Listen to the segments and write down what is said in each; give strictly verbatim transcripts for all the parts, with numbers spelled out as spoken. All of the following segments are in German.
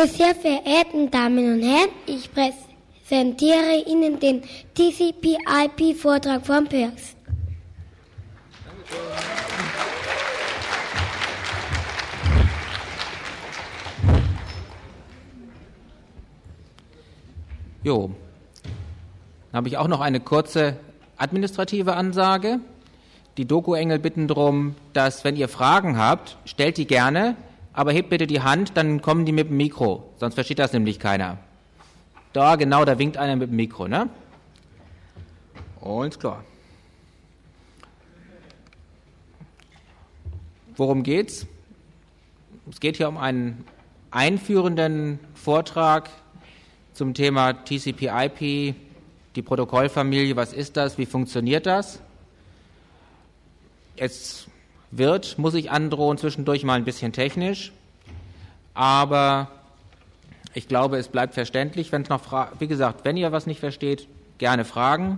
Meine sehr verehrten Damen und Herren, ich präsentiere Ihnen den T C P I P-Vortrag von Perks. Jo, dann habe ich auch noch eine kurze administrative Ansage. Die Doku-Engel bitten darum, dass, wenn ihr Fragen habt, stellt die gerne, aber hebt bitte die Hand, dann kommen die mit dem Mikro, sonst versteht das nämlich keiner. Da, genau, da winkt einer mit dem Mikro, ne? Alles klar. Worum geht's? Es geht hier um einen einführenden Vortrag zum Thema T C P I P, die Protokollfamilie, was ist das, wie funktioniert das? Es wird, muss ich androhen, zwischendurch mal ein bisschen technisch, aber ich glaube, es bleibt verständlich. Wenn es noch Fra- wie gesagt, wenn ihr was nicht versteht, gerne fragen.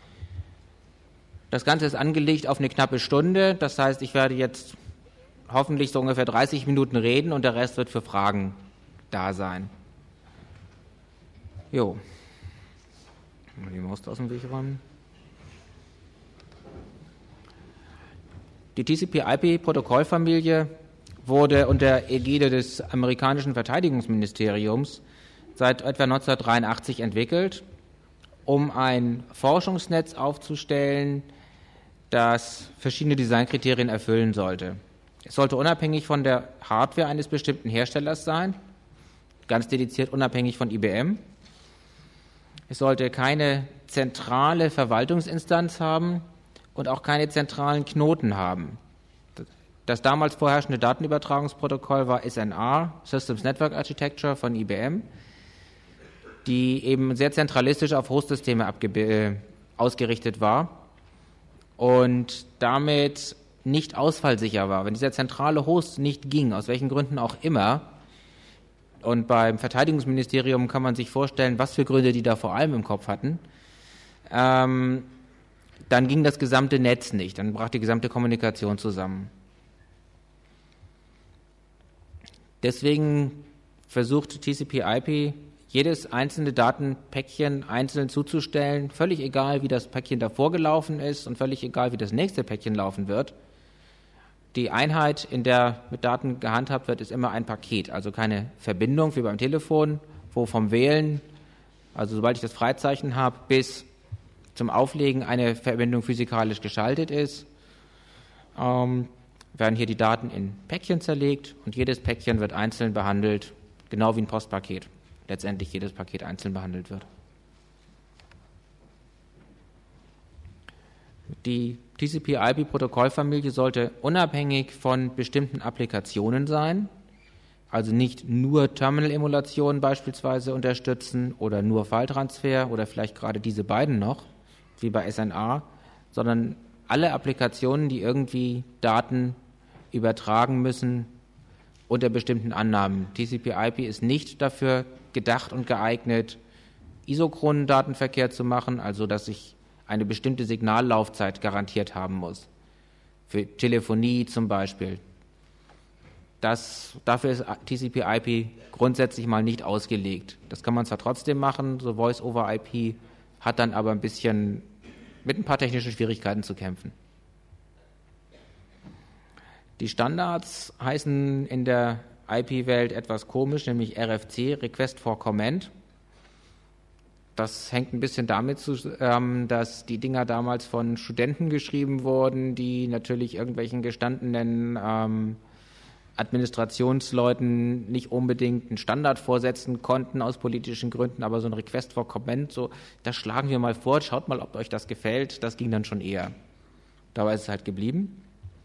Das Ganze ist angelegt auf eine knappe Stunde, das heißt, ich werde jetzt hoffentlich so ungefähr dreißig Minuten reden und der Rest wird für Fragen da sein. Jo. Mal die Maus aus dem Weg räumen. Die T C P I P-Protokollfamilie wurde unter Ägide des amerikanischen Verteidigungsministeriums seit etwa neunzehnhundertdreiundachtzig entwickelt, um ein Forschungsnetz aufzustellen, das verschiedene Designkriterien erfüllen sollte. Es sollte unabhängig von der Hardware eines bestimmten Herstellers sein, ganz dediziert unabhängig von I B M. Es sollte keine zentrale Verwaltungsinstanz haben und auch keine zentralen Knoten haben. Das damals vorherrschende Datenübertragungsprotokoll war S N A, Systems Network Architecture von I B M, die eben sehr zentralistisch auf Hostsysteme abge- äh, ausgerichtet war und damit nicht ausfallsicher war. Wenn dieser zentrale Host nicht ging, aus welchen Gründen auch immer, und beim Verteidigungsministerium kann man sich vorstellen, was für Gründe die da vor allem im Kopf hatten, ähm, dann ging das gesamte Netz nicht, dann brach die gesamte Kommunikation zusammen. Deswegen versucht T C P I P, jedes einzelne Datenpäckchen einzeln zuzustellen, völlig egal, wie das Päckchen davor gelaufen ist und völlig egal, wie das nächste Päckchen laufen wird. Die Einheit, in der mit Daten gehandhabt wird, ist immer ein Paket, also keine Verbindung wie beim Telefon, wo vom Wählen, also sobald ich das Freizeichen habe, bis zum Auflegen eine Verbindung physikalisch geschaltet ist, ähm, werden hier die Daten in Päckchen zerlegt und jedes Päckchen wird einzeln behandelt, genau wie ein Postpaket. Letztendlich jedes Paket einzeln behandelt wird. Die T C P I P-Protokollfamilie sollte unabhängig von bestimmten Applikationen sein, also nicht nur Terminal-Emulationen beispielsweise unterstützen oder nur File-Transfer oder vielleicht gerade diese beiden noch, wie bei S N A, sondern alle Applikationen, die irgendwie Daten übertragen müssen unter bestimmten Annahmen. T C P I P ist nicht dafür gedacht und geeignet, isochronen Datenverkehr zu machen, also dass ich eine bestimmte Signallaufzeit garantiert haben muss. Für Telefonie zum Beispiel. Das, dafür ist T C P I P grundsätzlich mal nicht ausgelegt. Das kann man zwar trotzdem machen, so Voice over I P, hat dann aber ein bisschen mit ein paar technischen Schwierigkeiten zu kämpfen. Die Standards heißen in der I P-Welt etwas komisch, nämlich R F C, Request for Comment. Das hängt ein bisschen damit zusammen, dass die Dinger damals von Studenten geschrieben wurden, die natürlich irgendwelchen gestandenen ähm, Administrationsleuten nicht unbedingt einen Standard vorsetzen konnten aus politischen Gründen, aber so ein Request for Comment, so, das schlagen wir mal vor, schaut mal, ob euch das gefällt, das ging dann schon eher. Dabei ist es halt geblieben.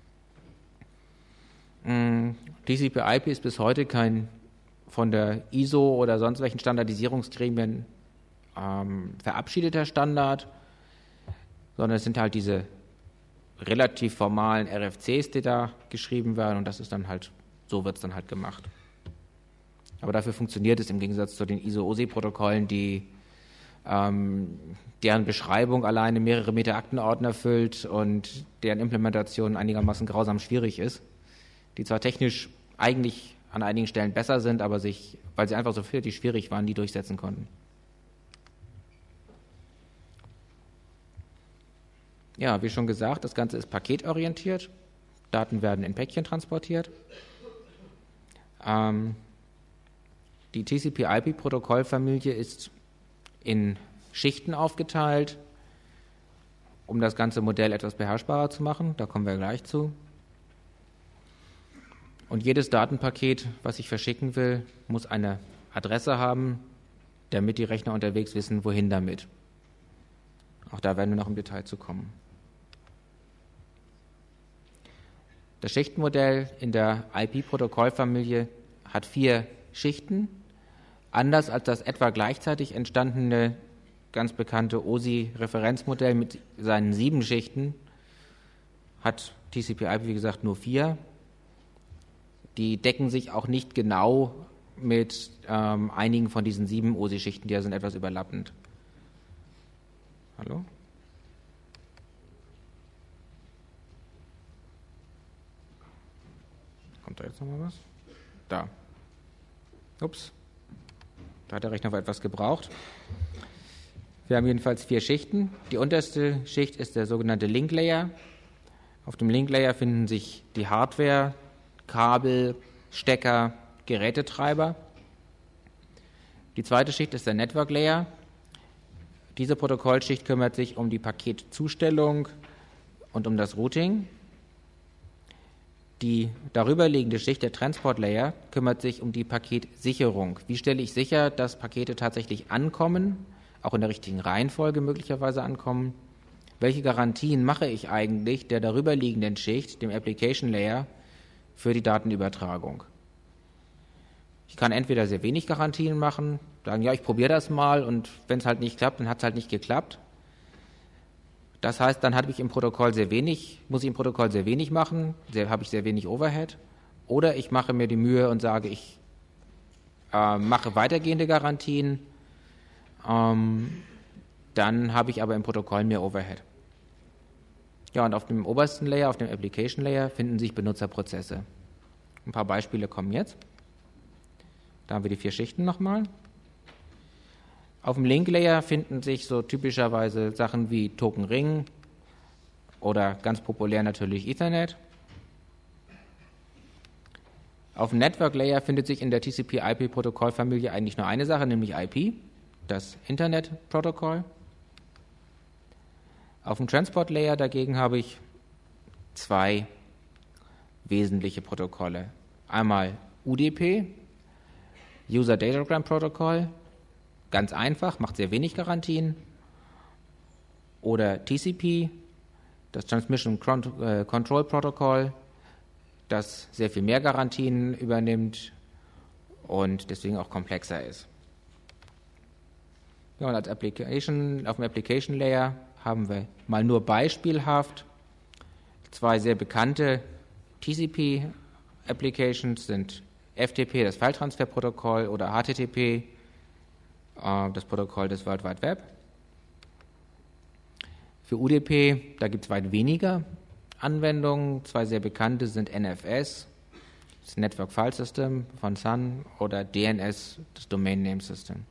T C P I P ist bis heute kein von der I S O oder sonst welchen Standardisierungsgremien ähm, verabschiedeter Standard, sondern es sind halt diese relativ formalen R F Cs, die da geschrieben werden und das ist dann halt, so wird es dann halt gemacht. Aber dafür funktioniert es im Gegensatz zu den I S O-O S I-Protokollen, die ähm, deren Beschreibung alleine mehrere Meter Aktenordner füllt und deren Implementation einigermaßen grausam schwierig ist, die zwar technisch eigentlich an einigen Stellen besser sind, aber sich weil sie einfach so völlig schwierig waren, die durchsetzen konnten. Ja, wie schon gesagt, das Ganze ist paketorientiert. Daten werden in Päckchen transportiert. Ähm, die T C P I P-Protokollfamilie ist in Schichten aufgeteilt, um das ganze Modell etwas beherrschbarer zu machen. Da kommen wir gleich zu. Und jedes Datenpaket, was ich verschicken will, muss eine Adresse haben, damit die Rechner unterwegs wissen, wohin damit. Auch da werden wir noch im Detail zu kommen. Das Schichtenmodell in der I P-Protokollfamilie hat vier Schichten. Anders als das etwa gleichzeitig entstandene, ganz bekannte O S I-Referenzmodell mit seinen sieben Schichten, hat T C P I P, wie gesagt, nur vier. Die decken sich auch nicht genau mit ähm, einigen von diesen sieben O S I-Schichten, die sind etwas überlappend. Hallo? Kommt da jetzt nochmal was? Da. Ups. Da hat der Rechner etwas gebraucht. Wir haben jedenfalls vier Schichten. Die unterste Schicht ist der sogenannte Link Layer. Auf dem Link Layer finden sich die Hardware, Kabel, Stecker, Gerätetreiber. Die zweite Schicht ist der Network Layer. Diese Protokollschicht kümmert sich um die Paketzustellung und um das Routing. Die darüberliegende Schicht, der Transport Layer, kümmert sich um die Paketsicherung. Wie stelle ich sicher, dass Pakete tatsächlich ankommen, auch in der richtigen Reihenfolge möglicherweise ankommen? Welche Garantien mache ich eigentlich der darüberliegenden Schicht, dem Application Layer, für die Datenübertragung? Ich kann entweder sehr wenig Garantien machen, sagen, ja, ich probiere das mal und wenn es halt nicht klappt, dann hat es halt nicht geklappt. Das heißt, dann habe ich im Protokoll sehr wenig, muss ich im Protokoll sehr wenig machen, sehr, habe ich sehr wenig Overhead. Oder ich mache mir die Mühe und sage, ich äh, mache weitergehende Garantien, ähm, dann habe ich aber im Protokoll mehr Overhead. Ja, und auf dem obersten Layer, auf dem Application Layer, finden sich Benutzerprozesse. Ein paar Beispiele kommen jetzt. Da haben wir die vier Schichten nochmal. Auf dem Link Layer finden sich so typischerweise Sachen wie Token Ring oder ganz populär natürlich Ethernet. Auf dem Network Layer findet sich in der T C P I P-Protokollfamilie eigentlich nur eine Sache, nämlich I P, das Internetprotokoll. Auf dem Transport Layer dagegen habe ich zwei wesentliche Protokolle. Einmal U D P, User Datagram Protocol, ganz einfach, macht sehr wenig Garantien. Oder T C P, das Transmission Control Protocol, das sehr viel mehr Garantien übernimmt und deswegen auch komplexer ist. Ja, und als Application, auf dem Application Layer haben wir mal nur beispielhaft zwei sehr bekannte T C P Applications sind F T P, das File-Transfer-Protokoll, oder H T T P, das Protokoll des World Wide Web. Für U D P, da gibt es weit weniger Anwendungen. Zwei sehr bekannte sind N F S, das Network File System von Sun, oder D N S, das Domain Name System.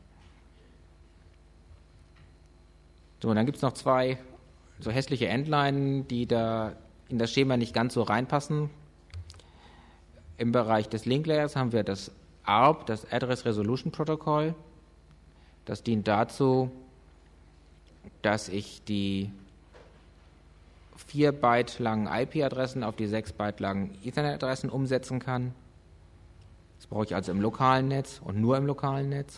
So, und dann gibt es noch zwei so hässliche Endleinen, die da in das Schema nicht ganz so reinpassen. Im Bereich des Link Layers haben wir das A R P, das Address Resolution Protocol. Das dient dazu, dass ich die vier Byte langen I P-Adressen auf die sechs Byte langen Ethernet-Adressen umsetzen kann. Das brauche ich also im lokalen Netz und nur im lokalen Netz.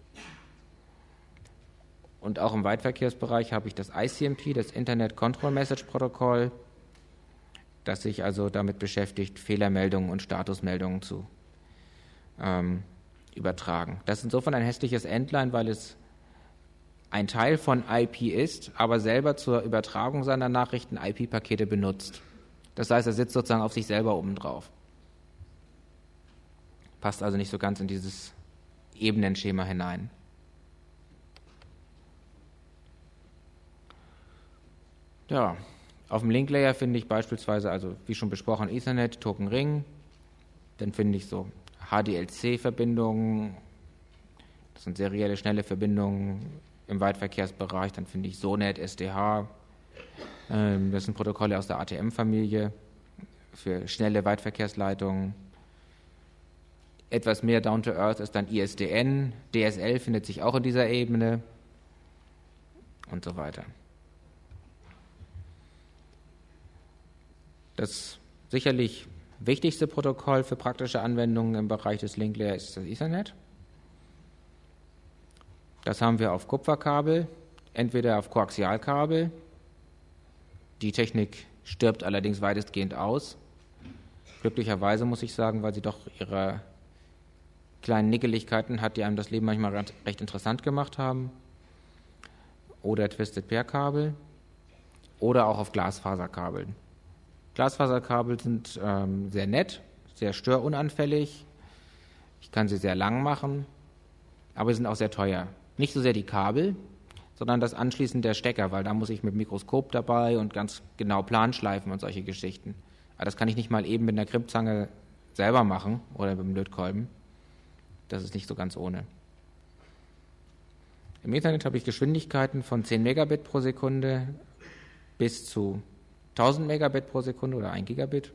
Und auch im Weitverkehrsbereich habe ich das I C M P, das Internet Control Message Protocol, das sich also damit beschäftigt, Fehlermeldungen und Statusmeldungen zu ähm, übertragen. Das ist insofern ein hässliches Endline, weil es ein Teil von I P ist, aber selber zur Übertragung seiner Nachrichten I P-Pakete benutzt. Das heißt, er sitzt sozusagen auf sich selber obendrauf. Passt also nicht so ganz in dieses Ebenenschema hinein. Ja, auf dem Link Layer finde ich beispielsweise, also wie schon besprochen, Ethernet, Token Ring. Dann finde ich so H D L C-Verbindungen Das sind serielle, schnelle Verbindungen im Weitverkehrsbereich. Dann finde ich SONET, S D H. Ähm, das sind Protokolle aus der A T M-Familie für schnelle Weitverkehrsleitungen. Etwas mehr down to earth ist dann I S D N. D S L findet sich auch in dieser Ebene und so weiter. Das sicherlich wichtigste Protokoll für praktische Anwendungen im Bereich des Link Layer ist das Ethernet. Das haben wir auf Kupferkabel, entweder auf Koaxialkabel. Die Technik stirbt allerdings weitestgehend aus. Glücklicherweise muss ich sagen, weil sie doch ihre kleinen Nickeligkeiten hat, die einem das Leben manchmal recht interessant gemacht haben. Oder Twisted Pair Kabel oder auch auf Glasfaserkabeln. Glasfaserkabel sind ähm, sehr nett, sehr störunanfällig. Ich kann sie sehr lang machen, aber sie sind auch sehr teuer. Nicht so sehr die Kabel, sondern das Anschließen der Stecker, weil da muss ich mit Mikroskop dabei und ganz genau Planschleifen und solche Geschichten. Aber das kann ich nicht mal eben mit einer Krimpzange selber machen oder mit dem Lötkolben. Das ist nicht so ganz ohne. Im Ethernet habe ich Geschwindigkeiten von zehn Megabit pro Sekunde bis zu tausend Megabit pro Sekunde oder ein Gigabit.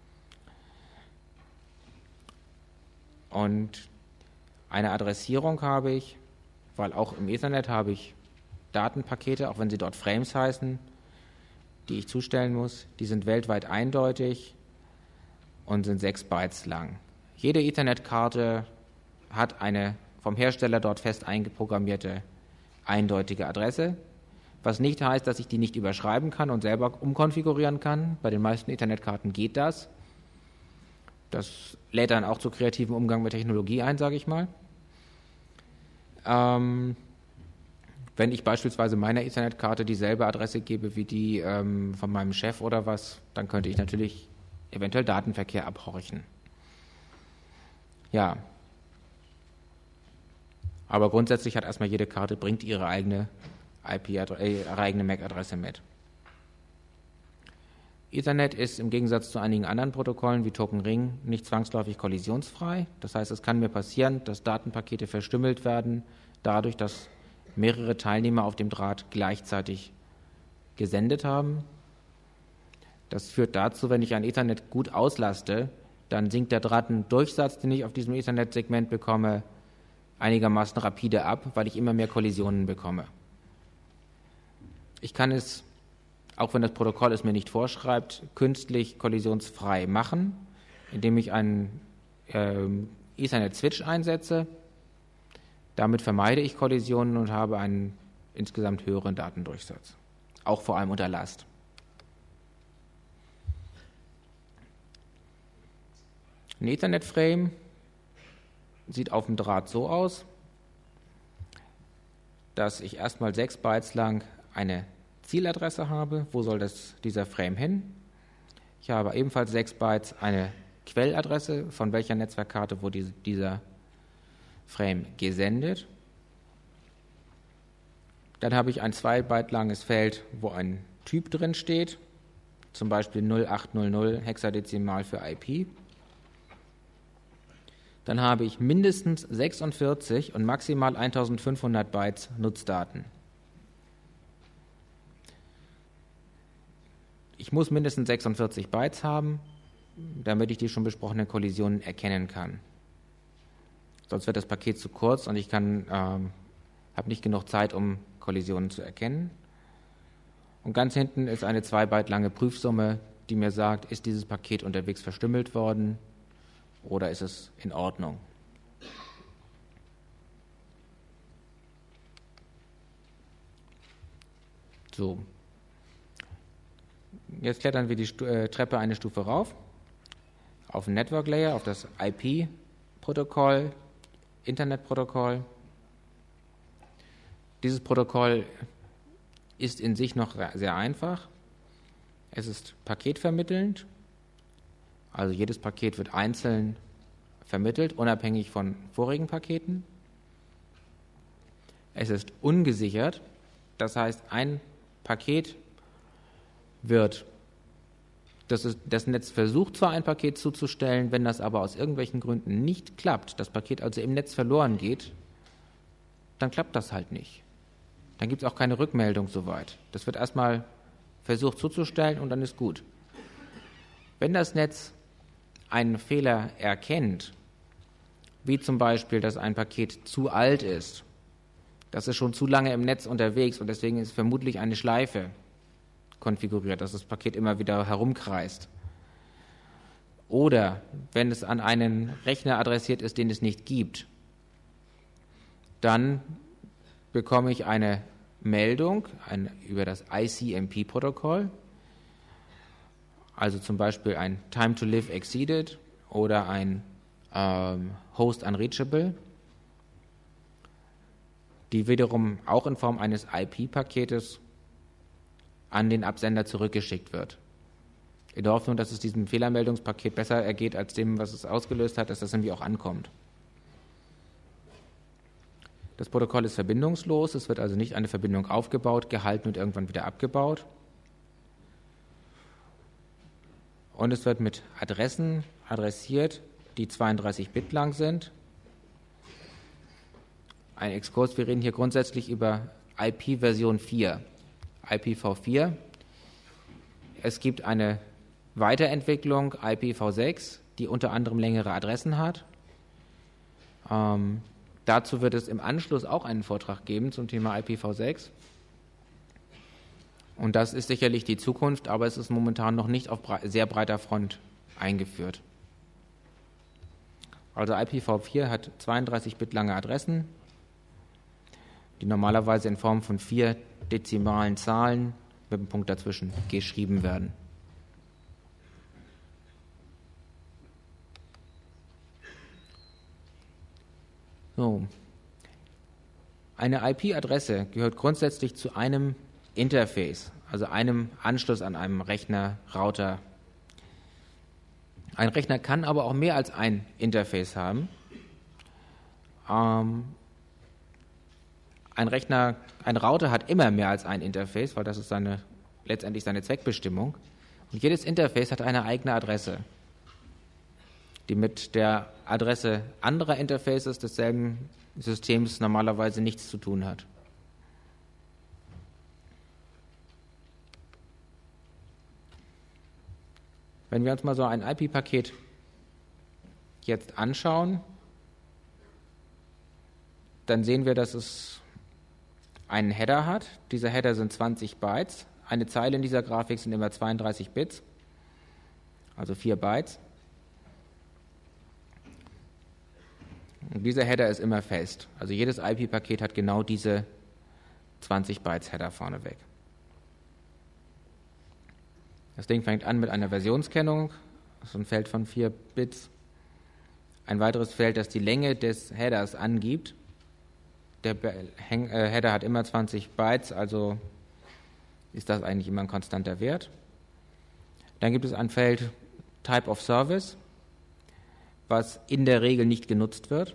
Und eine Adressierung habe ich, weil auch im Ethernet habe ich Datenpakete, auch wenn sie dort Frames heißen, die ich zustellen muss. Die sind weltweit eindeutig und sind sechs Bytes lang. Jede Ethernet-Karte hat eine vom Hersteller dort fest eingeprogrammierte eindeutige Adresse, was nicht heißt, dass ich die nicht überschreiben kann und selber umkonfigurieren kann. Bei den meisten Internetkarten geht das. Das lädt dann auch zu kreativem Umgang mit Technologie ein, sage ich mal. Ähm, wenn ich beispielsweise meiner Ethernetkarte dieselbe Adresse gebe wie die ähm, von meinem Chef oder was, dann könnte ich natürlich eventuell Datenverkehr abhorchen. Ja. Aber grundsätzlich hat erstmal jede Karte, bringt ihre eigene I P, äh, ihre eigene M A C-Adresse mit. Ethernet ist im Gegensatz zu einigen anderen Protokollen wie Token Ring nicht zwangsläufig kollisionsfrei. Das heißt, es kann mir passieren, dass Datenpakete verstümmelt werden, dadurch, dass mehrere Teilnehmer auf dem Draht gleichzeitig gesendet haben. Das führt dazu, wenn ich ein Ethernet gut auslaste, dann sinkt der Drahtendurchsatz, den ich auf diesem Ethernet-Segment bekomme, einigermaßen rapide ab, weil ich immer mehr Kollisionen bekomme. Ich kann es, auch wenn das Protokoll es mir nicht vorschreibt, künstlich kollisionsfrei machen, indem ich einen äh, Ethernet-Switch einsetze. Damit vermeide ich Kollisionen und habe einen insgesamt höheren Datendurchsatz, auch vor allem unter Last. Ein Ethernet-Frame sieht auf dem Draht so aus, dass ich erstmal sechs Bytes lang eine Zieladresse habe. Wo soll das, dieser Frame hin? Ich habe ebenfalls sechs Bytes eine Quelladresse, von welcher Netzwerkkarte wurde dieser Frame gesendet. Dann habe ich ein zwei Byte langes Feld, wo ein Typ drin steht, zum Beispiel null acht null null hexadezimal für I P. Dann habe ich mindestens sechsundvierzig und maximal eintausendfünfhundert Bytes Nutzdaten. Ich muss mindestens sechsundvierzig Bytes haben, damit ich die schon besprochenen Kollisionen erkennen kann. Sonst wird das Paket zu kurz und ich kann, ähm, habe nicht genug Zeit, um Kollisionen zu erkennen. Und ganz hinten ist eine zwei Byte lange Prüfsumme, die mir sagt, ist dieses Paket unterwegs verstümmelt worden oder ist es in Ordnung. So. Jetzt klettern wir die Stu- äh, Treppe eine Stufe rauf, auf den Network Layer, auf das I P-Protokoll, Internetprotokoll. Dieses Protokoll ist in sich noch sehr einfach. Es ist paketvermittelnd, also jedes Paket wird einzeln vermittelt, unabhängig von vorigen Paketen. Es ist ungesichert, das heißt, ein Paket wird, das, ist, das Netz versucht zwar ein Paket zuzustellen, wenn das aber aus irgendwelchen Gründen nicht klappt, das Paket also im Netz verloren geht, dann klappt das halt nicht. Dann gibt es auch keine Rückmeldung soweit. Das wird erstmal versucht zuzustellen und dann ist gut. Wenn das Netz einen Fehler erkennt, wie zum Beispiel, dass ein Paket zu alt ist, das ist schon zu lange im Netz unterwegs und deswegen ist vermutlich eine Schleife konfiguriert, dass das Paket immer wieder herumkreist. Oder wenn es an einen Rechner adressiert ist, den es nicht gibt, dann bekomme ich eine Meldung ein, über das I C M P-Protokoll, also zum Beispiel ein Time to Live exceeded oder ein ähm, Host unreachable, die wiederum auch in Form eines I P-Paketes an den Absender zurückgeschickt wird. In der Hoffnung, dass es diesem Fehlermeldungspaket besser ergeht als dem, was es ausgelöst hat, dass das irgendwie auch ankommt. Das Protokoll ist verbindungslos, es wird also nicht eine Verbindung aufgebaut, gehalten und irgendwann wieder abgebaut. Und es wird mit Adressen adressiert, die zweiunddreißig Bit lang sind. Ein Exkurs, wir reden hier grundsätzlich über I P Version vier, I P v vier. Es gibt eine Weiterentwicklung I P v sechs, die unter anderem längere Adressen hat. Ähm, dazu wird es im Anschluss auch einen Vortrag geben zum Thema I P v sechs. Und das ist sicherlich die Zukunft, aber es ist momentan noch nicht auf bre- sehr breiter Front eingeführt. Also I P v vier hat zweiunddreißig Bit lange Adressen, die normalerweise in Form von vier dezimalen Zahlen mit einem Punkt dazwischen geschrieben werden. So. Eine I P-Adresse gehört grundsätzlich zu einem Interface, also einem Anschluss an einem Rechner, Router. Ein Rechner kann aber auch mehr als ein Interface haben. Ähm, ein Rechner, ein Router hat immer mehr als ein Interface, weil das ist seine, letztendlich seine Zweckbestimmung. Und jedes Interface hat eine eigene Adresse, die mit der Adresse anderer Interfaces desselben Systems normalerweise nichts zu tun hat. Wenn wir uns mal so ein I P-Paket jetzt anschauen, dann sehen wir, dass es einen Header hat. Dieser Header sind zwanzig Bytes. Eine Zeile in dieser Grafik sind immer zweiunddreißig Bits, also vier Bytes. Und dieser Header ist immer fest. Also jedes I P-Paket hat genau diese zwanzig Bytes Header vorneweg. Das Ding fängt an mit einer Versionskennung, so ein Feld von vier Bits. Ein weiteres Feld, das die Länge des Headers angibt. Der Header hat immer zwanzig Bytes, also ist das eigentlich immer ein konstanter Wert. Dann gibt es ein Feld Type of Service, was in der Regel nicht genutzt wird.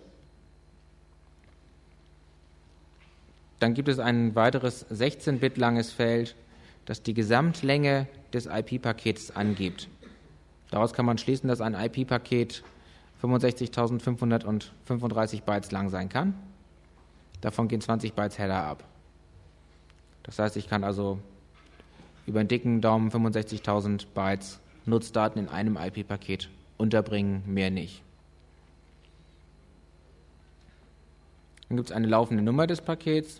Dann gibt es ein weiteres sechzehn Bit langes Feld, das die Gesamtlänge des I P-Pakets angibt. Daraus kann man schließen, dass ein I P-Paket fünfundsechzigtausendfünfhundertfünfunddreißig Bytes lang sein kann. Davon gehen zwanzig Bytes Header ab. Das heißt, ich kann also über einen dicken Daumen fünfundsechzigtausend Bytes Nutzdaten in einem I P-Paket unterbringen, mehr nicht. Dann gibt es eine laufende Nummer des Pakets.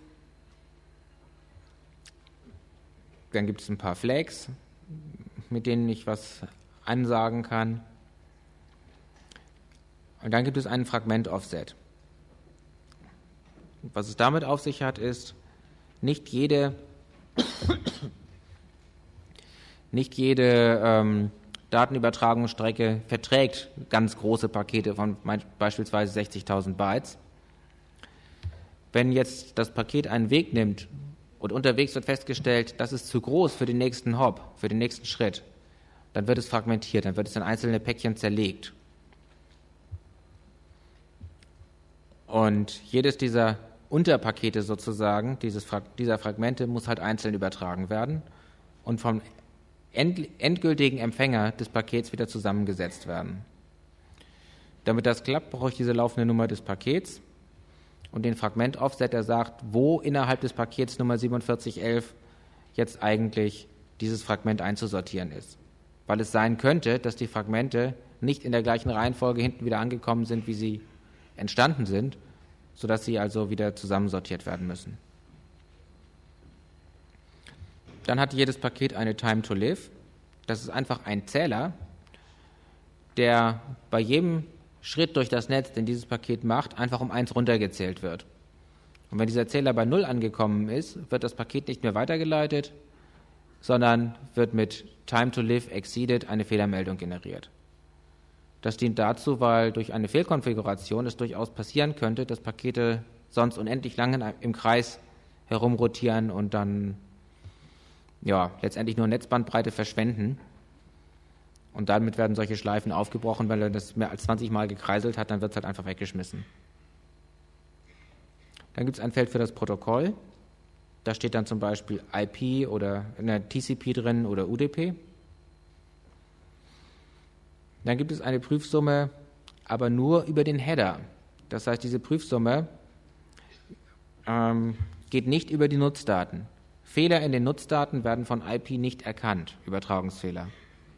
Dann gibt es ein paar Flags, mit denen ich was ansagen kann. Und dann gibt es einen Fragment-Offset. Was es damit auf sich hat, ist, nicht jede, nicht jede ähm, Datenübertragungsstrecke verträgt ganz große Pakete von beispielsweise sechzigtausend Bytes. Wenn jetzt das Paket einen Weg nimmt und unterwegs wird festgestellt, das ist zu groß für den nächsten Hop, für den nächsten Schritt, dann wird es fragmentiert, dann wird es in einzelne Päckchen zerlegt. Und jedes dieser Unterpakete sozusagen, dieses, dieser Fragmente, muss halt einzeln übertragen werden und vom end, endgültigen Empfänger des Pakets wieder zusammengesetzt werden. Damit das klappt, brauche ich diese laufende Nummer des Pakets. und den Fragment-Offset, der sagt, wo innerhalb des Pakets Nummer siebenundvierzig elf jetzt eigentlich dieses Fragment einzusortieren ist. Weil es sein könnte, dass die Fragmente nicht in der gleichen Reihenfolge hinten wieder angekommen sind, wie sie entstanden sind, sodass sie also wieder zusammensortiert werden müssen. Dann hat jedes Paket eine Time to Live. Das ist einfach ein Zähler, der bei jedem Schritt durch das Netz, den dieses Paket macht, einfach um eins runtergezählt wird. Und wenn dieser Zähler bei null angekommen ist, wird das Paket nicht mehr weitergeleitet, sondern wird mit Time to Live exceeded eine Fehlermeldung generiert. Das dient dazu, weil durch eine Fehlkonfiguration es durchaus passieren könnte, dass Pakete sonst unendlich lange im Kreis herumrotieren und dann ja, letztendlich nur Netzbandbreite verschwenden. Und damit werden solche Schleifen aufgebrochen. Wenn er das mehr als zwanzig Mal gekreiselt hat, dann wird es halt einfach weggeschmissen. Dann gibt es ein Feld für das Protokoll. Da steht dann zum Beispiel I P oder eine T C P drin oder U D P. Dann gibt es eine Prüfsumme, aber nur über den Header. Das heißt, diese Prüfsumme ähm, geht nicht über die Nutzdaten. Fehler in den Nutzdaten werden von I P nicht erkannt, Übertragungsfehler.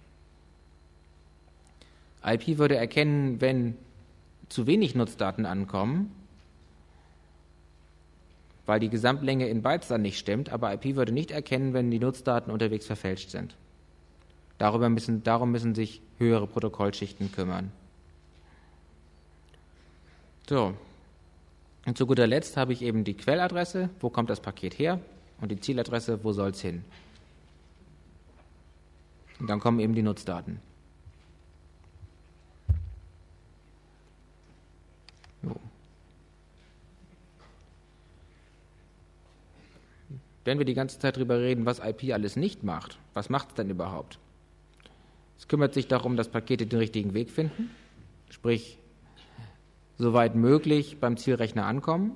I P würde erkennen, wenn zu wenig Nutzdaten ankommen, weil die Gesamtlänge in Bytes dann nicht stimmt, aber I P würde nicht erkennen, wenn die Nutzdaten unterwegs verfälscht sind. Darüber müssen, darum müssen sich höhere Protokollschichten kümmern. So, und zu guter Letzt habe ich eben die Quelladresse, wo kommt das Paket her, und die Zieladresse, wo soll es hin. Und dann kommen eben die Nutzdaten. So. Wenn wir die ganze Zeit darüber reden, was I P alles nicht macht, was macht es denn überhaupt? Es kümmert sich darum, dass Pakete den richtigen Weg finden, sprich, soweit möglich beim Zielrechner ankommen.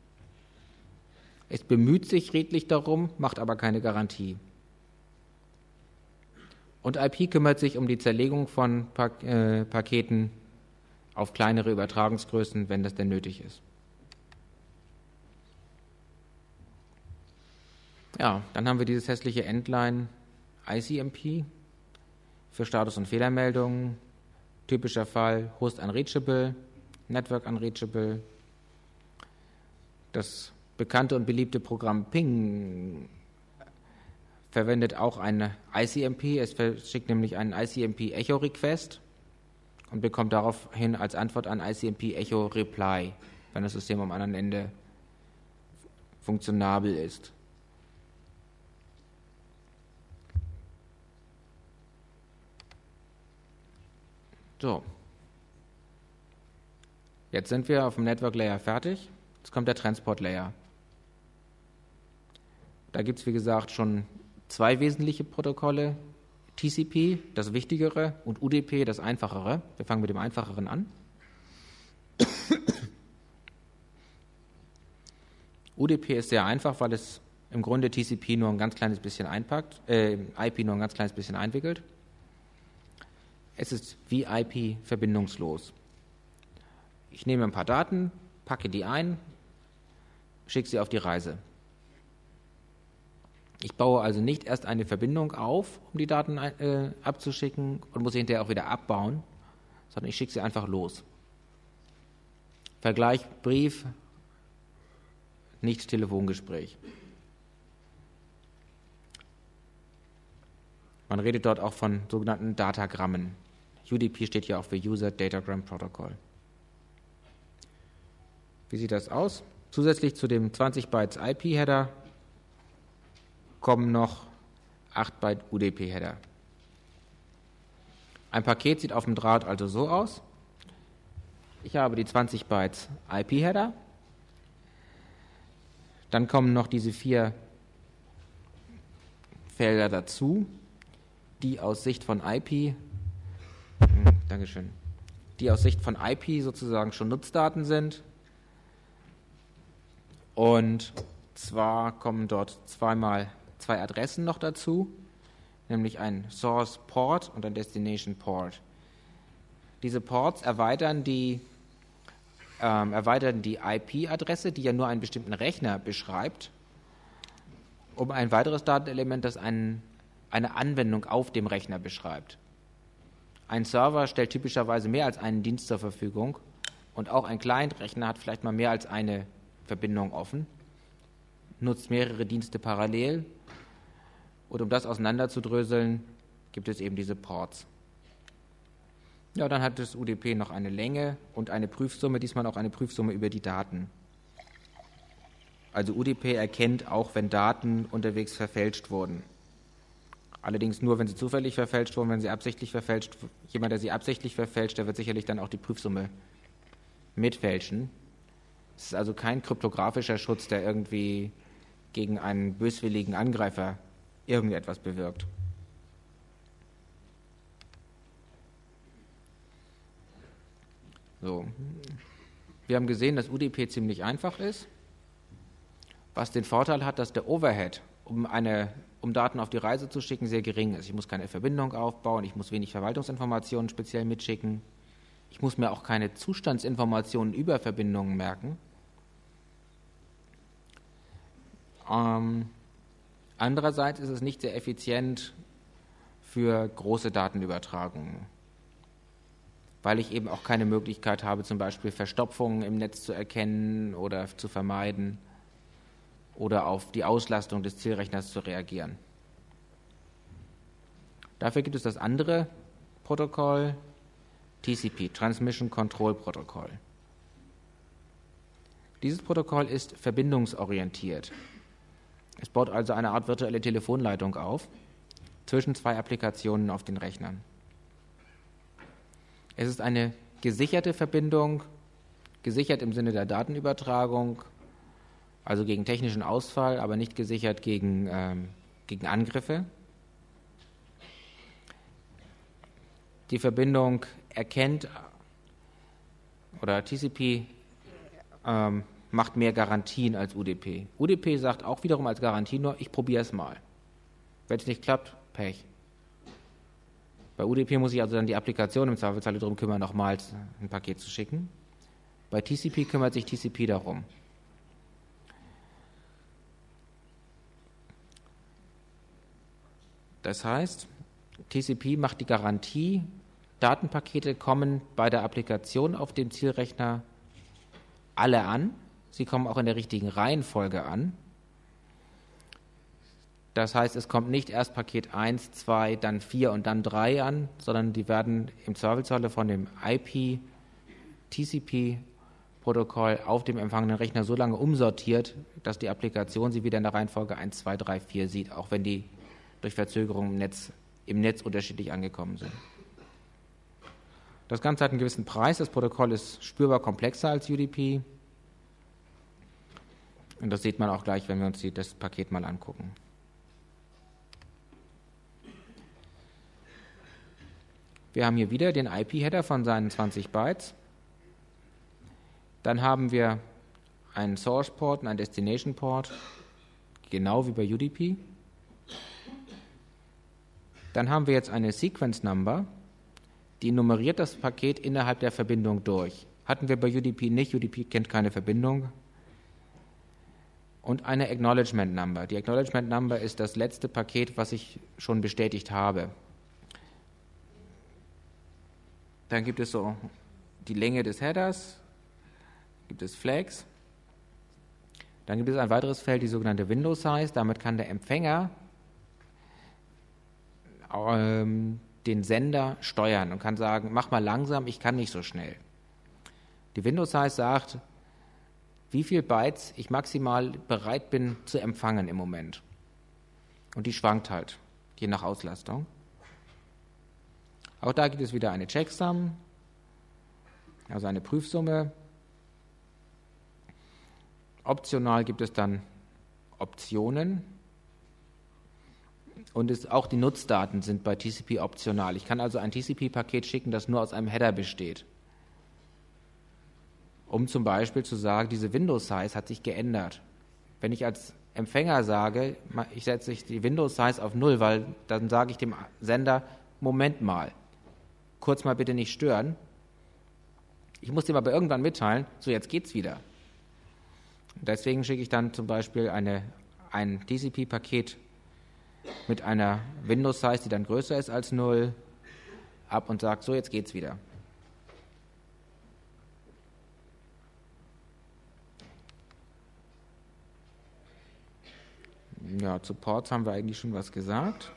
Es bemüht sich redlich darum, macht aber keine Garantie. Und I P kümmert sich um die Zerlegung von Pak- äh, Paketen auf kleinere Übertragungsgrößen, wenn das denn nötig ist. Ja, dann haben wir dieses hässliche Endline I C M P für Status- und Fehlermeldungen. Typischer Fall Host Unreachable, Network Unreachable. Das bekannte und beliebte Programm Ping verwendet auch eine I C M P. Es verschickt nämlich einen I C M P Echo Request und bekommt daraufhin als Antwort ein I C M P Echo Reply, wenn das System am anderen Ende funktionabel ist. So. Jetzt sind wir auf dem Network Layer fertig. Jetzt kommt der Transport Layer. Da gibt es, wie gesagt, schon zwei wesentliche Protokolle. T C P, das wichtigere, und U D P, das einfachere. Wir fangen mit dem einfacheren an. U D P ist sehr einfach, weil es im Grunde T C P nur ein ganz kleines bisschen einpackt, äh, I P nur ein ganz kleines bisschen einwickelt. Es ist wie I P verbindungslos. Ich nehme ein paar Daten, packe die ein, schicke sie auf die Reise. Ich baue also nicht erst eine Verbindung auf, um die Daten äh, abzuschicken und muss sie hinterher auch wieder abbauen, sondern ich schicke sie einfach los. Vergleich Brief, nicht Telefongespräch. Man redet dort auch von sogenannten Datagrammen. U D P steht hier auch für User Datagram Protocol. Wie sieht das aus? Zusätzlich zu dem zwanzig Bytes I P-Header kommen noch acht Byte U D P-Header. Ein Paket sieht auf dem Draht also so aus. Ich habe die zwanzig Bytes I P-Header. Dann kommen noch diese vier Felder dazu, die aus Sicht von I P, hm, Dankeschön, die aus Sicht von I P sozusagen schon Nutzdaten sind. Und zwar kommen dort zweimal zwei Adressen noch dazu, nämlich ein Source Port und ein Destination Port. Diese Ports erweitern die ähm, erweitern die I P-Adresse, die ja nur einen bestimmten Rechner beschreibt, um ein weiteres Datenelement, das einen, eine Anwendung auf dem Rechner beschreibt. Ein Server stellt typischerweise mehr als einen Dienst zur Verfügung und auch ein Client-Rechner hat vielleicht mal mehr als eine Verbindung offen, nutzt mehrere Dienste parallel und um das auseinanderzudröseln, gibt es eben diese Ports. Ja, dann hat das U D P noch eine Länge und eine Prüfsumme, diesmal auch eine Prüfsumme über die Daten. Also U D P erkennt auch, wenn Daten unterwegs verfälscht wurden. Allerdings nur, wenn sie zufällig verfälscht wurden, wenn sie absichtlich verfälscht. Jemand, der sie absichtlich verfälscht, der wird sicherlich dann auch die Prüfsumme mitfälschen. Es ist also kein kryptografischer Schutz, der irgendwie gegen einen böswilligen Angreifer irgendetwas bewirkt. So. Wir haben gesehen, dass U D P ziemlich einfach ist, was den Vorteil hat, dass der Overhead, um, eine, um Daten auf die Reise zu schicken, sehr gering ist. Ich muss keine Verbindung aufbauen, ich muss wenig Verwaltungsinformationen speziell mitschicken, ich muss mir auch keine Zustandsinformationen über Verbindungen merken. Ähm, andererseits ist es nicht sehr effizient für große Datenübertragungen, weil ich eben auch keine Möglichkeit habe, zum Beispiel Verstopfungen im Netz zu erkennen oder zu vermeiden oder auf die Auslastung des Zielrechners zu reagieren. Dafür gibt es das andere Protokoll, T C P, Transmission Control Protocol. Dieses Protokoll ist verbindungsorientiert. Es baut also eine Art virtuelle Telefonleitung auf zwischen zwei Applikationen auf den Rechnern. Es ist eine gesicherte Verbindung, gesichert im Sinne der Datenübertragung, also gegen technischen Ausfall, aber nicht gesichert gegen, ähm, gegen Angriffe. Die Verbindung erkennt, oder T C P ähm, macht mehr Garantien als U D P. U D P sagt auch wiederum als Garantie nur, ich probiere es mal. Wenn es nicht klappt, Pech. Bei U D P muss ich also dann die Applikation im Zweifelsfall darum kümmern, nochmals ein Paket zu schicken. Bei T C P kümmert sich T C P darum. Das heißt, T C P macht die Garantie, Datenpakete kommen bei der Applikation auf dem Zielrechner alle an. Sie kommen auch in der richtigen Reihenfolge an. Das heißt, es kommt nicht erst Paket eins, zwei, dann vier und dann drei an, sondern die werden im Zweifelsfalle von dem I P-T C P-Protokoll auf dem empfangenen Rechner so lange umsortiert, dass die Applikation sie wieder in der Reihenfolge eins, zwei, drei, vier sieht, auch wenn die durch Verzögerung im Netz, im Netz unterschiedlich angekommen sind. Das Ganze hat einen gewissen Preis. Das Protokoll ist spürbar komplexer als U D P. Und das sieht man auch gleich, wenn wir uns die, das Paket mal angucken. Wir haben hier wieder den I P-Header von seinen zwanzig Bytes. Dann haben wir einen Source-Port und einen Destination-Port, genau wie bei U D P. Dann haben wir jetzt eine Sequence-Number, die nummeriert das Paket innerhalb der Verbindung durch. Hatten wir bei U D P nicht. U D P kennt keine Verbindung. Und eine Acknowledgement Number. Die Acknowledgement Number ist das letzte Paket, was ich schon bestätigt habe. Dann gibt es so die Länge des Headers, gibt es Flags. Dann gibt es ein weiteres Feld, die sogenannte Window Size. Damit kann der Empfänger ähm, den Sender steuern und kann sagen, mach mal langsam, ich kann nicht so schnell. Die Window Size sagt, wie viel Bytes ich maximal bereit bin zu empfangen im Moment. Und die schwankt halt, je nach Auslastung. Auch da gibt es wieder eine Checksum, also eine Prüfsumme. Optional gibt es dann Optionen. Und es, auch die Nutzdaten sind bei T C P optional. Ich kann also ein T C P-Paket schicken, das nur aus einem Header besteht. Um zum Beispiel zu sagen, diese Window-Size hat sich geändert. Wenn ich als Empfänger sage, ich setze die Window-Size auf null, weil dann sage ich dem Sender, Moment mal, kurz mal bitte nicht stören. Ich muss dem aber irgendwann mitteilen, so jetzt geht's wieder. Deswegen schicke ich dann zum Beispiel eine, ein T C P-Paket mit einer Windows-Size, die dann größer ist als null, ab und sage, so jetzt geht's wieder. Ja, zu Ports haben wir eigentlich schon was gesagt.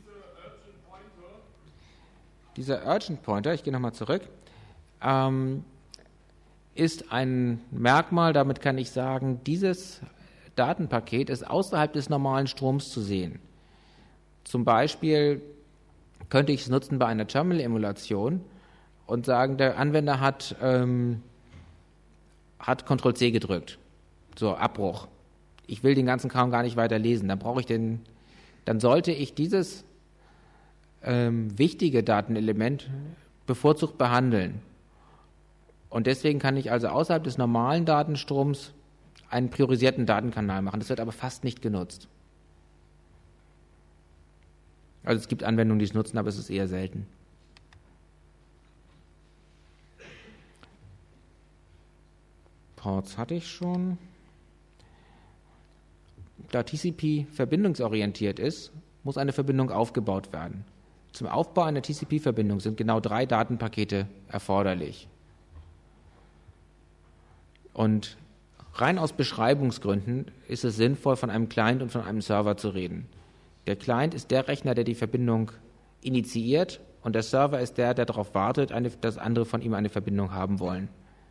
Dieser Urgent Pointer, ich gehe nochmal zurück, ähm, ist ein Merkmal, damit kann ich sagen, dieses Datenpaket ist außerhalb des normalen Stroms zu sehen. Zum Beispiel könnte ich es nutzen bei einer Terminal-Emulation und sagen, der Anwender hat, ähm, hat Control C gedrückt. So, Abbruch. Ich will den ganzen Kram gar nicht weiter lesen. Dann brauche ich den, dann sollte ich dieses ähm, wichtige Datenelement bevorzugt behandeln. Und deswegen kann ich also außerhalb des normalen Datenstroms einen priorisierten Datenkanal machen. Das wird aber fast nicht genutzt. Also es gibt Anwendungen, die es nutzen, aber es ist eher selten. Ports hatte ich schon. Da T C P verbindungsorientiert ist, muss eine Verbindung aufgebaut werden. Zum Aufbau einer T C P-Verbindung sind genau drei Datenpakete erforderlich. Und rein aus Beschreibungsgründen ist es sinnvoll, von einem Client und von einem Server zu reden. Der Client ist der Rechner, der die Verbindung initiiert, und der Server ist der, der darauf wartet, eine, dass andere von ihm eine Verbindung haben wollen.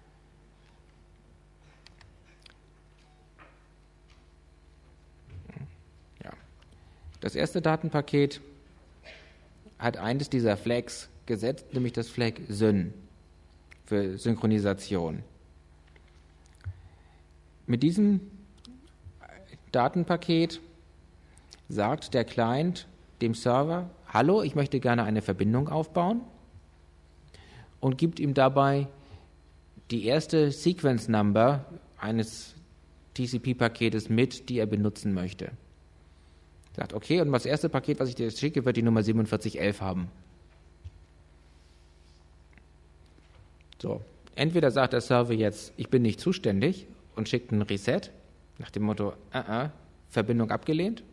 Ja. Das erste Datenpaket hat eines dieser Flags gesetzt, nämlich das Flag Syn für Synchronisation. Mit diesem Datenpaket sagt der Client dem Server, hallo, ich möchte gerne eine Verbindung aufbauen, und gibt ihm dabei die erste Sequence Number eines T C P-Paketes mit, die er benutzen möchte. Sagt, okay, und das erste Paket, was ich dir jetzt schicke, wird die Nummer siebenundvierzig elf haben. So, entweder sagt der Server jetzt, ich bin nicht zuständig, und schickt ein Reset nach dem Motto, uh -uh, Verbindung abgelehnt.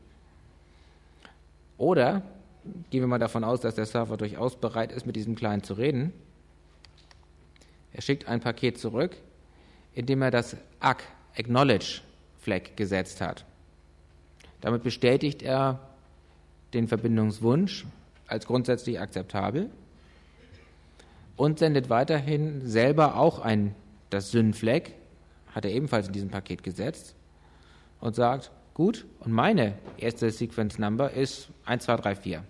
Oder gehen wir mal davon aus, dass der Server durchaus bereit ist, mit diesem Client zu reden. Er schickt ein Paket zurück, in dem er das A C, Acknowledge Flag, gesetzt hat. Damit bestätigt er den Verbindungswunsch als grundsätzlich akzeptabel und sendet weiterhin selber auch ein, das Syn Flag, hat er ebenfalls in diesem Paket gesetzt, und sagt, gut, und meine erste Sequence Number ist eins zwei drei vier.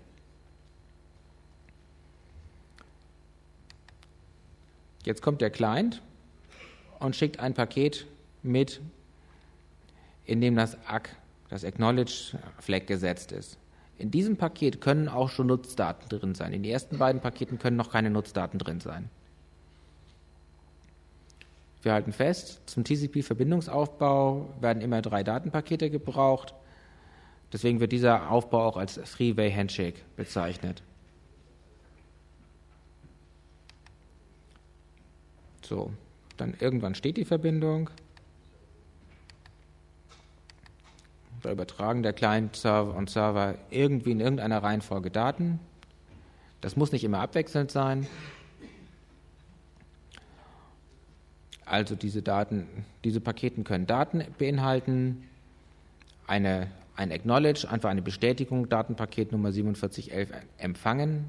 Jetzt kommt der Client und schickt ein Paket mit, in dem das A C, das Acknowledge Flag, gesetzt ist. In diesem Paket können auch schon Nutzdaten drin sein. In den ersten beiden Paketen können noch keine Nutzdaten drin sein. Wir halten fest, zum T C P-Verbindungsaufbau werden immer drei Datenpakete gebraucht. Deswegen wird dieser Aufbau auch als Three-Way Handshake bezeichnet. So, dann irgendwann steht die Verbindung. Da übertragen der Client Server und Server irgendwie in irgendeiner Reihenfolge Daten. Das muss nicht immer abwechselnd sein. Also diese Daten, diese Paketen können Daten beinhalten, eine, ein Acknowledge, einfach eine Bestätigung, Datenpaket Nummer siebenundvierzig elf empfangen,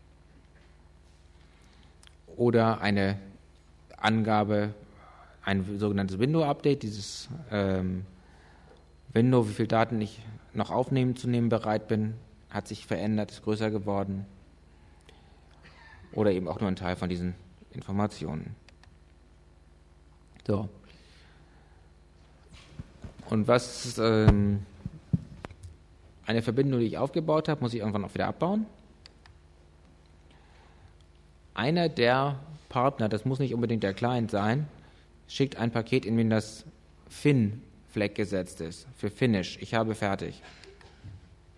oder eine Angabe, ein sogenanntes Window-Update, dieses ähm, Window, wie viele Daten ich noch aufnehmen zu nehmen bereit bin, hat sich verändert, ist größer geworden, oder eben auch nur ein Teil von diesen Informationen. So. Und was ähm, eine Verbindung, die ich aufgebaut habe, muss ich irgendwann auch wieder abbauen. Einer der Partner, das muss nicht unbedingt der Client sein, schickt ein Paket, in dem das Fin Flag gesetzt ist, für Finish. Ich habe fertig.